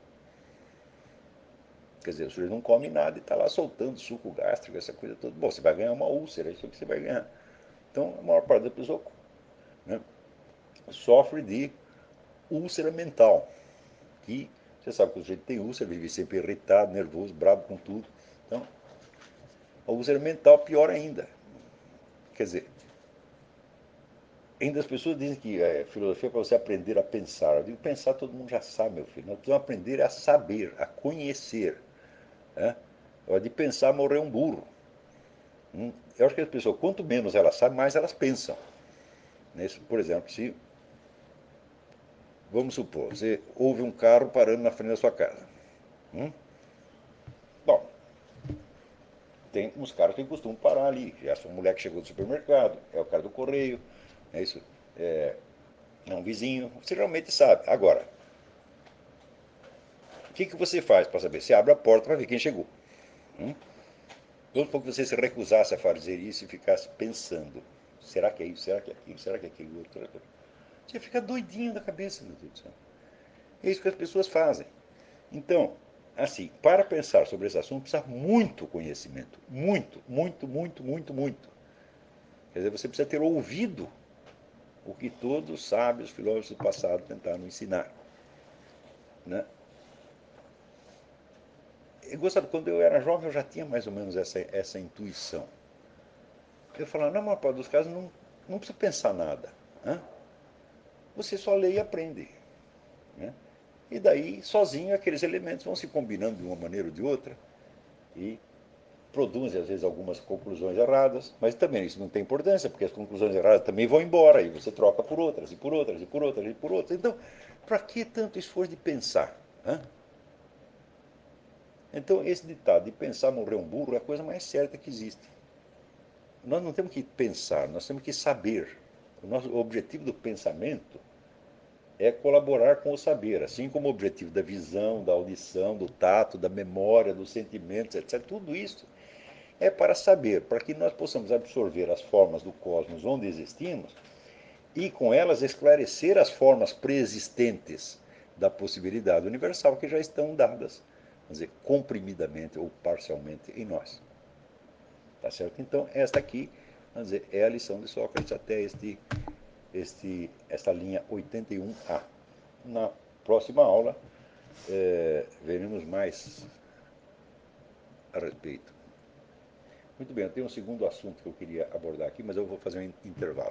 Quer dizer, o sujeito não come nada e está lá soltando suco gástrico, essa coisa toda. Bom, você vai ganhar uma úlcera, é isso que você vai ganhar. Então, a maior parte das pessoas, né, sofre de úlcera mental. Que você sabe que o sujeito tem úlcera, vive sempre irritado, nervoso, bravo com tudo. Então, a úlcera mental pior ainda. Quer dizer, ainda as pessoas dizem que é, filosofia é para você aprender a pensar. Eu digo, pensar todo mundo já sabe, meu filho. Nós precisamos aprender a saber, a conhecer. Né? De pensar, morrer um burro. Hum? Eu acho que as pessoas, quanto menos elas sabem, mais elas pensam. Nesse, por exemplo, se, vamos supor, você ouve um carro parando na frente da sua casa. Hum? Bom, tem uns caras que costumam parar ali. Já é uma mulher que chegou do supermercado, é o cara do correio, é isso. É, é um vizinho, você realmente sabe. Agora, o que, que você faz para saber? Você abre a porta para ver quem chegou. Hum? Vamos supor que você se recusasse a fazer isso e ficasse pensando: será que é isso? Será que é aquilo? Será que é aquilo outro? Será que é... Você fica doidinho da cabeça, meu Deus do céu. É isso que as pessoas fazem. Então, assim, para pensar sobre esse assunto precisa muito conhecimento. Muito, muito, muito, muito, muito. Quer dizer, você precisa ter ouvido o que todos os sábios, filósofos do passado tentaram ensinar. Né? Eu gostava, quando eu era jovem, eu já tinha mais ou menos essa, essa intuição. Eu falava, na maior parte dos casos, não, não precisa pensar nada. Né? Você só lê e aprende. Né? E daí, sozinho, aqueles elementos vão se combinando de uma maneira ou de outra e produzem, às vezes, algumas conclusões erradas, mas também isso não tem importância, porque as conclusões erradas também vão embora e você troca por outras, e por outras, e por outras, e por outras. Então, para que tanto esforço de pensar? Né? Então, esse ditado de pensar morrer um burro é a coisa mais certa que existe. Nós não temos que pensar, nós temos que saber. O nosso objetivo do pensamento é colaborar com o saber, assim como o objetivo da visão, da audição, do tato, da memória, dos sentimentos, etcétera. Tudo isso é para saber, para que nós possamos absorver as formas do cosmos onde existimos e com elas esclarecer as formas preexistentes da possibilidade universal que já estão dadas, vamos dizer, comprimidamente ou parcialmente em nós. Tá certo? Então, esta aqui, vamos dizer, é a lição de Sócrates até este, este, esta linha oitenta e um A. Na próxima aula, é, veremos mais a respeito. Muito bem, eu tenho um segundo assunto que eu queria abordar aqui, mas eu vou fazer um intervalo.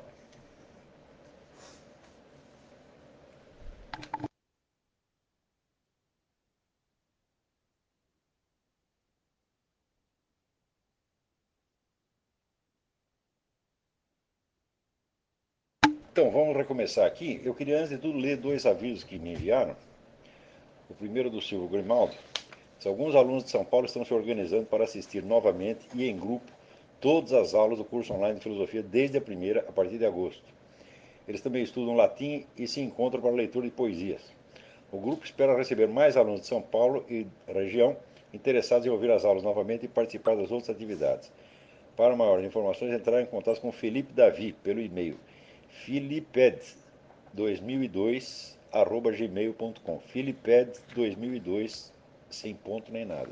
Então, vamos recomeçar aqui. Eu queria, antes de tudo, ler dois avisos que me enviaram. O primeiro do Silvio Grimaldi. Alguns alunos de São Paulo estão se organizando para assistir novamente e em grupo todas as aulas do curso online de filosofia desde a primeira, a partir de agosto. Eles também estudam latim e se encontram para leitura de poesias. O grupo espera receber mais alunos de São Paulo e região interessados em ouvir as aulas novamente e participar das outras atividades. Para maiores informações, entrar em contato com Felipe Davi pelo e-mail filiped dois mil e dois arroba gmail ponto com. filiped dois mil e dois sem ponto nem nada.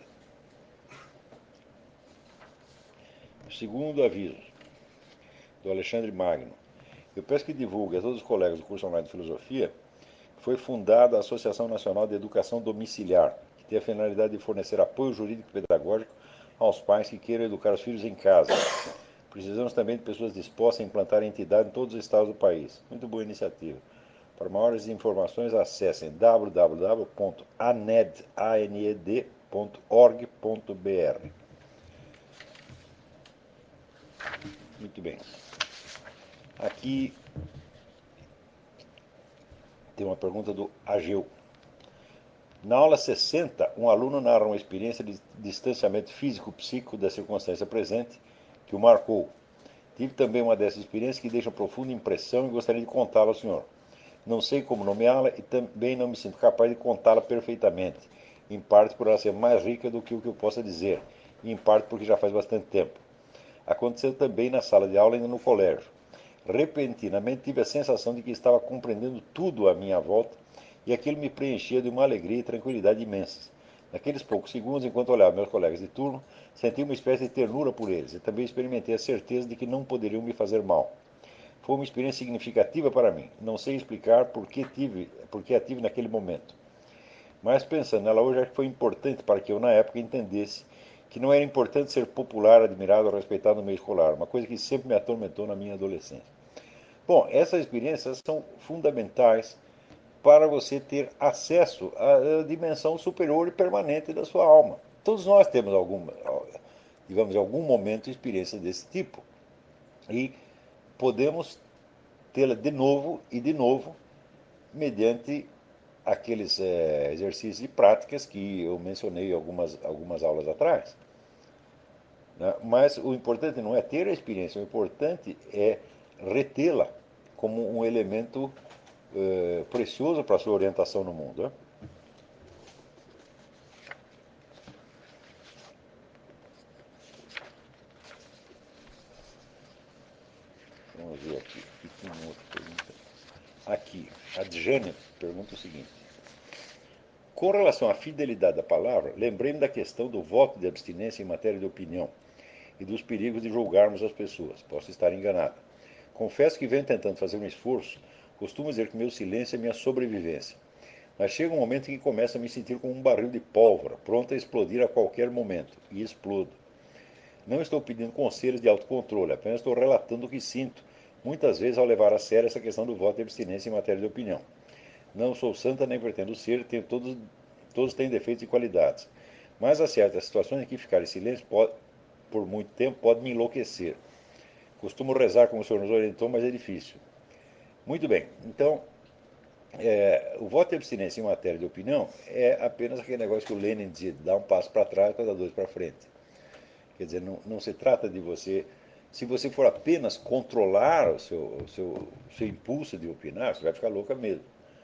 Segundo aviso, do Alexandre Magno. Eu peço que divulgue a todos os colegas do curso online de filosofia que foi fundada a Associação Nacional de Educação Domiciliar, que tem a finalidade de fornecer apoio jurídico e pedagógico aos pais que queiram educar os filhos em casa. Precisamos também de pessoas dispostas a implantar a entidade em todos os estados do país. Muito boa iniciativa. Para maiores informações, acessem w w w ponto aned ponto org ponto b r. Muito bem. Aqui tem uma pergunta do Ageu. Na aula sessenta, um aluno narra uma experiência de distanciamento físico-psíquico da circunstância presente que o marcou. Tive também uma dessas experiências que deixa profunda impressão e gostaria de contá-la ao senhor. Não sei como nomeá-la e também não me sinto capaz de contá-la perfeitamente, em parte por ela ser mais rica do que o que eu possa dizer, e em parte porque já faz bastante tempo. Aconteceu também na sala de aula ainda no colégio. Repentinamente tive a sensação de que estava compreendendo tudo à minha volta e aquilo me preenchia de uma alegria e tranquilidade imensas. Naqueles poucos segundos, enquanto olhava meus colegas de turma, senti uma espécie de ternura por eles e também experimentei a certeza de que não poderiam me fazer mal. Foi uma experiência significativa para mim. Não sei explicar por que, tive, por que a tive naquele momento. Mas pensando nela hoje, acho que foi importante para que eu, na época, entendesse que não era importante ser popular, admirado ou respeitado no meio escolar, uma coisa que sempre me atormentou na minha adolescência. Bom, essas experiências são fundamentais para você ter acesso à dimensão superior e permanente da sua alma. Todos nós temos alguma, digamos, em algum momento experiências desse tipo e podemos tê-la de novo e de novo mediante aqueles é, exercícios e práticas que eu mencionei algumas, algumas aulas atrás. Né? Mas o importante não é ter a experiência, o importante é retê-la como um elemento é, precioso para a sua orientação no mundo. Né? Vamos ver aqui. Aqui tem uma outra pergunta. Aqui, a Jane pergunta o seguinte. Com relação à fidelidade da palavra, lembrei-me da questão do voto de abstinência em matéria de opinião e dos perigos de julgarmos as pessoas. Posso estar enganado. Confesso que venho tentando fazer um esforço, costumo dizer que meu silêncio é minha sobrevivência. Mas chega um momento em que começo a me sentir como um barril de pólvora, pronto a explodir a qualquer momento, e explodo. Não estou pedindo conselhos de autocontrole, apenas estou relatando o que sinto, muitas vezes ao levar a sério essa questão do voto de abstinência em matéria de opinião. Não sou santa nem pretendo ser, tenho todos, todos têm defeitos e qualidades. Mas há certas situações em que ficar em silêncio pode, por muito tempo pode me enlouquecer. Costumo rezar como o senhor nos orientou, mas é difícil. Muito bem, então, é, o voto de abstinência em matéria de opinião é apenas aquele negócio que o Lenin dizia, dá um passo para trás para dar dois para frente. Quer dizer, não, não se trata de você. Se você for apenas controlar o seu, o seu, o seu impulso de opinar, você vai ficar louca mesmo.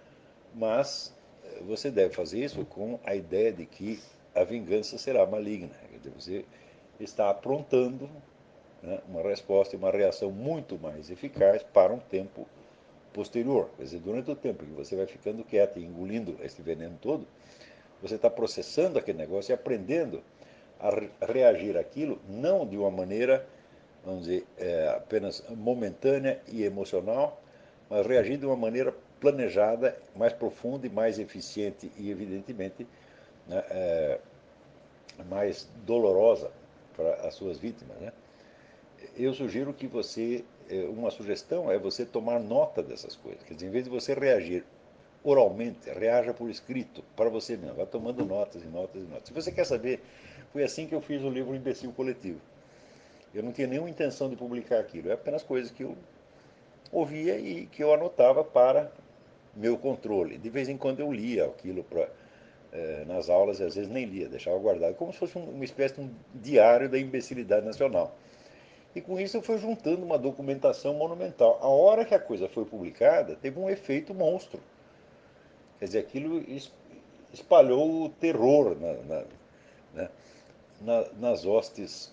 Mas você deve fazer isso com a ideia de que a vingança será maligna. Quer dizer, você está aprontando, né, uma resposta e uma reação muito mais eficaz para um tempo posterior. Quer dizer, durante o tempo que você vai ficando quieto e engolindo esse veneno todo, você está processando aquele negócio e aprendendo a reagir àquilo, não de uma maneira, vamos dizer, é, apenas momentânea e emocional, mas reagir de uma maneira planejada, mais profunda e mais eficiente e, evidentemente, né, é, mais dolorosa para as suas vítimas. Né? Eu sugiro que você, uma sugestão é você tomar nota dessas coisas. Quer dizer, em vez de você reagir oralmente, reaja por escrito, para você mesmo. Vá tomando notas e notas e notas. Se você quer saber, foi assim que eu fiz o livro Imbecil Coletivo. Eu não tinha nenhuma intenção de publicar aquilo, é apenas coisas que eu ouvia e que eu anotava para meu controle. De vez em quando eu lia aquilo pra, eh, nas aulas, e às vezes nem lia, deixava guardado, como se fosse um, uma espécie de um diário da imbecilidade nacional. E com isso eu fui juntando uma documentação monumental. A hora que a coisa foi publicada, teve um efeito monstro. Quer dizer, aquilo espalhou o terror na, na, né, na, nas hostes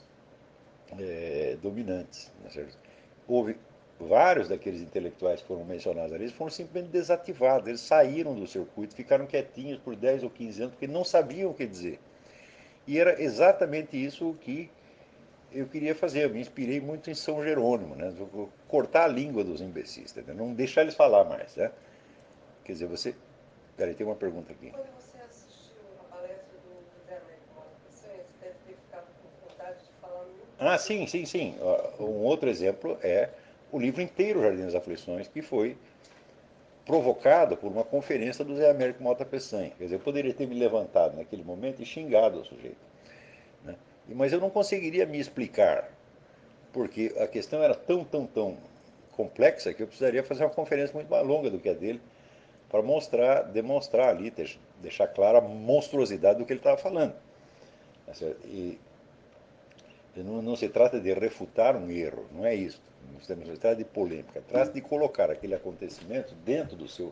é, dominantes. Né? Houve vários daqueles intelectuais que foram mencionados ali, eles foram simplesmente desativados, eles saíram do circuito, ficaram quietinhos por dez ou quinze anos, porque não sabiam o que dizer. E era exatamente isso que eu queria fazer. Eu me inspirei muito em São Jerônimo, né? Cortar a língua dos imbecis, entendeu? Não deixar eles falar mais, né? Quer dizer, você. Peraí, tem uma pergunta aqui. Quando você assistiu a palestra do José Américo Mota Peçanha, você deve ter ficado com vontade de falar muito. Ah, sim, sim, sim. Um outro exemplo é o livro inteiro Jardim das Aflições, que foi provocado por uma conferência do Zé Américo Mota Peçanha. Quer dizer, eu poderia ter me levantado naquele momento e xingado o sujeito. Né? Mas eu não conseguiria me explicar, porque a questão era tão, tão, tão complexa que eu precisaria fazer uma conferência muito mais longa do que a dele para mostrar, demonstrar ali, deixar clara a monstruosidade do que ele estava falando. E não, não se trata de refutar um erro, não é isso. Não se trata de polêmica, trata de colocar aquele acontecimento dentro do seu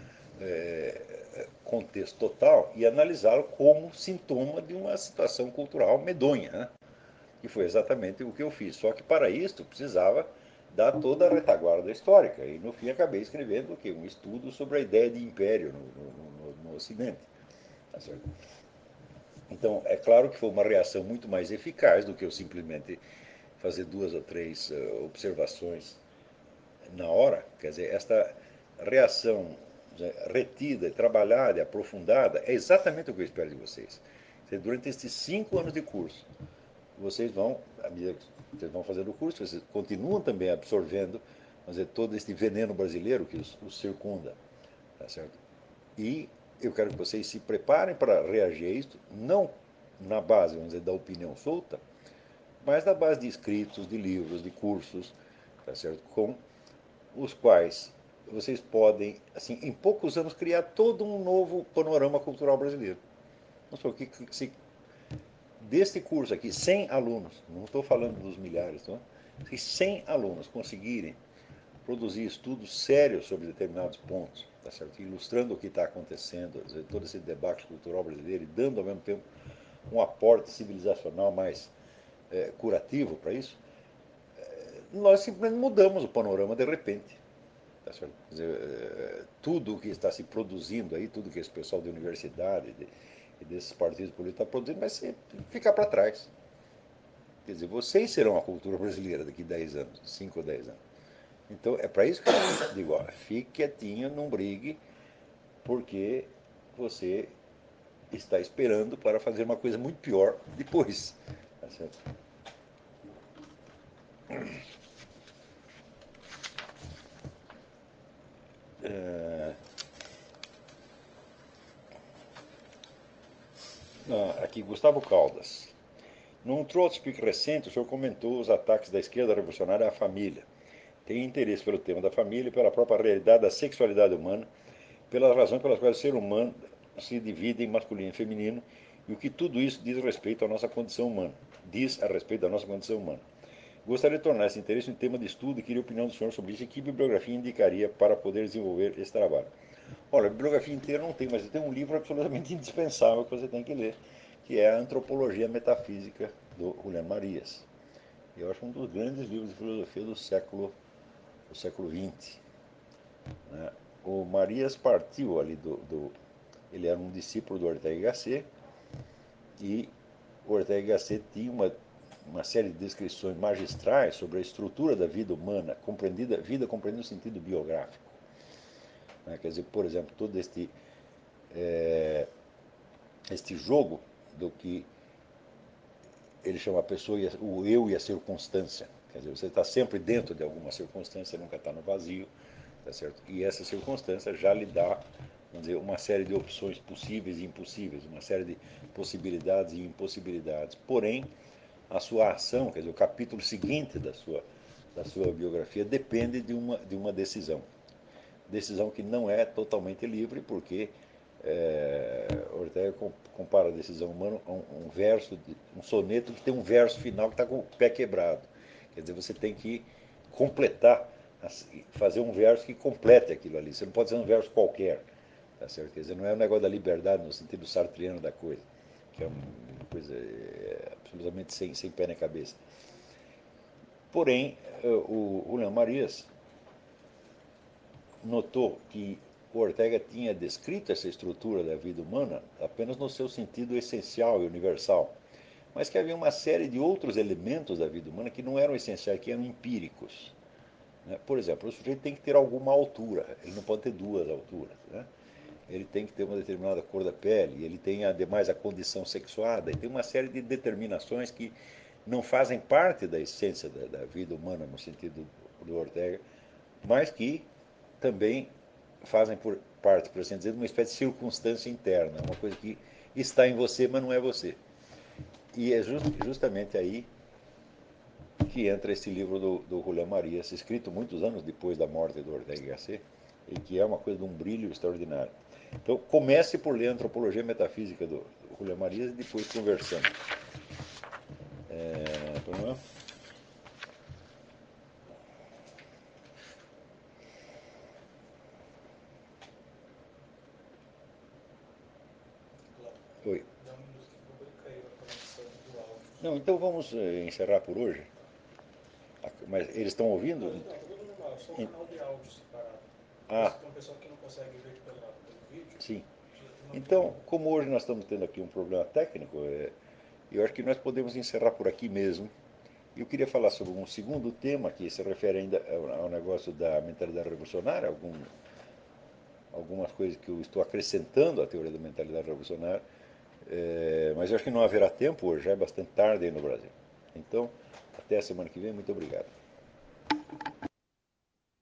é, contexto total e analisá-lo como sintoma de uma situação cultural medonha, né? Que foi exatamente o que eu fiz. Só que para isso precisava dar toda a retaguarda histórica. E no fim acabei escrevendo o quê? Um estudo sobre a ideia de império no, no, no, no Ocidente. Tá certo? Então, é claro que foi uma reação muito mais eficaz do que eu simplesmente fazer duas ou três uh, observações na hora. Quer dizer, esta reação né, retida, trabalhada e aprofundada é exatamente o que eu espero de vocês. Durante estes cinco anos de curso, vocês vão, à medida que vocês vão fazendo o curso, vocês continuam também absorvendo vamos dizer, todo este veneno brasileiro que os, os circunda. Tá certo? E eu quero que vocês se preparem para reagir a isso, não na base, vamos dizer, da opinião solta, mas na base de escritos, de livros, de cursos, tá certo? Com os quais vocês podem, assim, em poucos anos, criar todo um novo panorama cultural brasileiro. Vamos supor que se deste curso aqui, cem alunos, não estou falando dos milhares, não? Se cem alunos conseguirem produzir estudos sérios sobre determinados pontos, tá certo? Ilustrando o que está acontecendo, todo esse debate cultural brasileiro e dando ao mesmo tempo um aporte civilizacional mais é, curativo para isso, nós simplesmente mudamos o panorama de repente. Tá certo? Quer dizer, é, tudo o que está se produzindo aí, tudo que esse pessoal de universidade de, e desses partidos políticos está produzindo, vai ser, ficar para trás. Quer dizer, vocês serão a cultura brasileira daqui a dez anos, cinco ou dez anos. Então, é para isso que eu digo, ó, fique quietinho, não brigue, porque você está esperando para fazer uma coisa muito pior depois. Tá certo? É, aqui, Gustavo Caldas. Num Trotspeak recente, o senhor comentou os ataques da esquerda revolucionária à família. Tem interesse pelo tema da família e pela própria realidade da sexualidade humana, pelas razões pelas quais o ser humano se divide em masculino e feminino e o que tudo isso diz respeito à nossa condição humana. Diz a respeito da nossa condição humana. Gostaria de tornar esse interesse um tema de estudo e queria a opinião do senhor sobre isso e que bibliografia indicaria para poder desenvolver esse trabalho. Olha, a bibliografia inteira não tem, mas tem um livro absolutamente indispensável que você tem que ler, que é a Antropologia Metafísica do Julián Marias. Eu acho um dos grandes livros de filosofia do século, do século vinte. Né? O Marias partiu ali do, do. Ele era um discípulo do Ortega y Gasset e o Ortega y Gasset tinha uma, uma série de descrições magistrais sobre a estrutura da vida humana, compreendida, vida compreendida no sentido biográfico. Né? Quer dizer, por exemplo, todo este, é, este jogo do que ele chama a pessoa, o eu e a circunstância. Quer dizer, você está sempre dentro de alguma circunstância, nunca está no vazio, tá certo? E essa circunstância já lhe dá, vamos dizer, uma série de opções possíveis e impossíveis, uma série de possibilidades e impossibilidades. Porém, a sua ação, quer dizer, o capítulo seguinte da sua, da sua biografia depende de uma, de uma decisão. Decisão que não é totalmente livre, porque é, Ortega compara a decisão humana a um, um verso, de, um soneto que tem um verso final que está com o pé quebrado. Quer dizer, você tem que completar, fazer um verso que complete aquilo ali. Você não pode ser um verso qualquer. Tá certo? Quer dizer, não é um negócio da liberdade no sentido sartreano da coisa, que é uma coisa é, absolutamente sem, sem pé nem cabeça. Porém, o, o Leão Marias notou que o Ortega tinha descrito essa estrutura da vida humana apenas no seu sentido essencial e universal, mas que havia uma série de outros elementos da vida humana que não eram essenciais, que eram empíricos. Né? Por exemplo, o sujeito tem que ter alguma altura, ele não pode ter duas alturas. Né? Ele tem que ter uma determinada cor da pele, ele tem ademais a condição sexuada, e tem uma série de determinações que não fazem parte da essência da, da vida humana, no sentido do Ortega, mas que também fazem por parte, por assim dizer, de uma espécie de circunstância interna, uma coisa que está em você, mas não é você. E é just, justamente aí que entra esse livro do, do Julián Marías, escrito muitos anos depois da morte do Ortega y Gasset, e que é uma coisa de um brilho extraordinário. Então, comece por ler a Antropologia Metafísica do, do Julián Marías e depois conversando. É, vamos lá? Oi. Dá um minuto que acabou de cair a conexão do áudio. Não, então vamos eh, encerrar por hoje. Mas eles estão ouvindo? Não, não, tá tudo normal, é só o canal de áudio separado. Ah, Tem um pessoal que não consegue ver pela, pelo vídeo. sim. Não Então, tem... como hoje nós estamos tendo aqui um problema técnico, é, eu acho que nós podemos encerrar por aqui mesmo. Eu queria falar sobre um segundo tema que se refere ainda ao, ao negócio da mentalidade revolucionária, algum, algumas coisas que eu estou acrescentando à teoria da mentalidade revolucionária, é, mas eu acho que não haverá tempo hoje, já é bastante tarde aí no Brasil. Então, até a semana que vem, muito obrigado.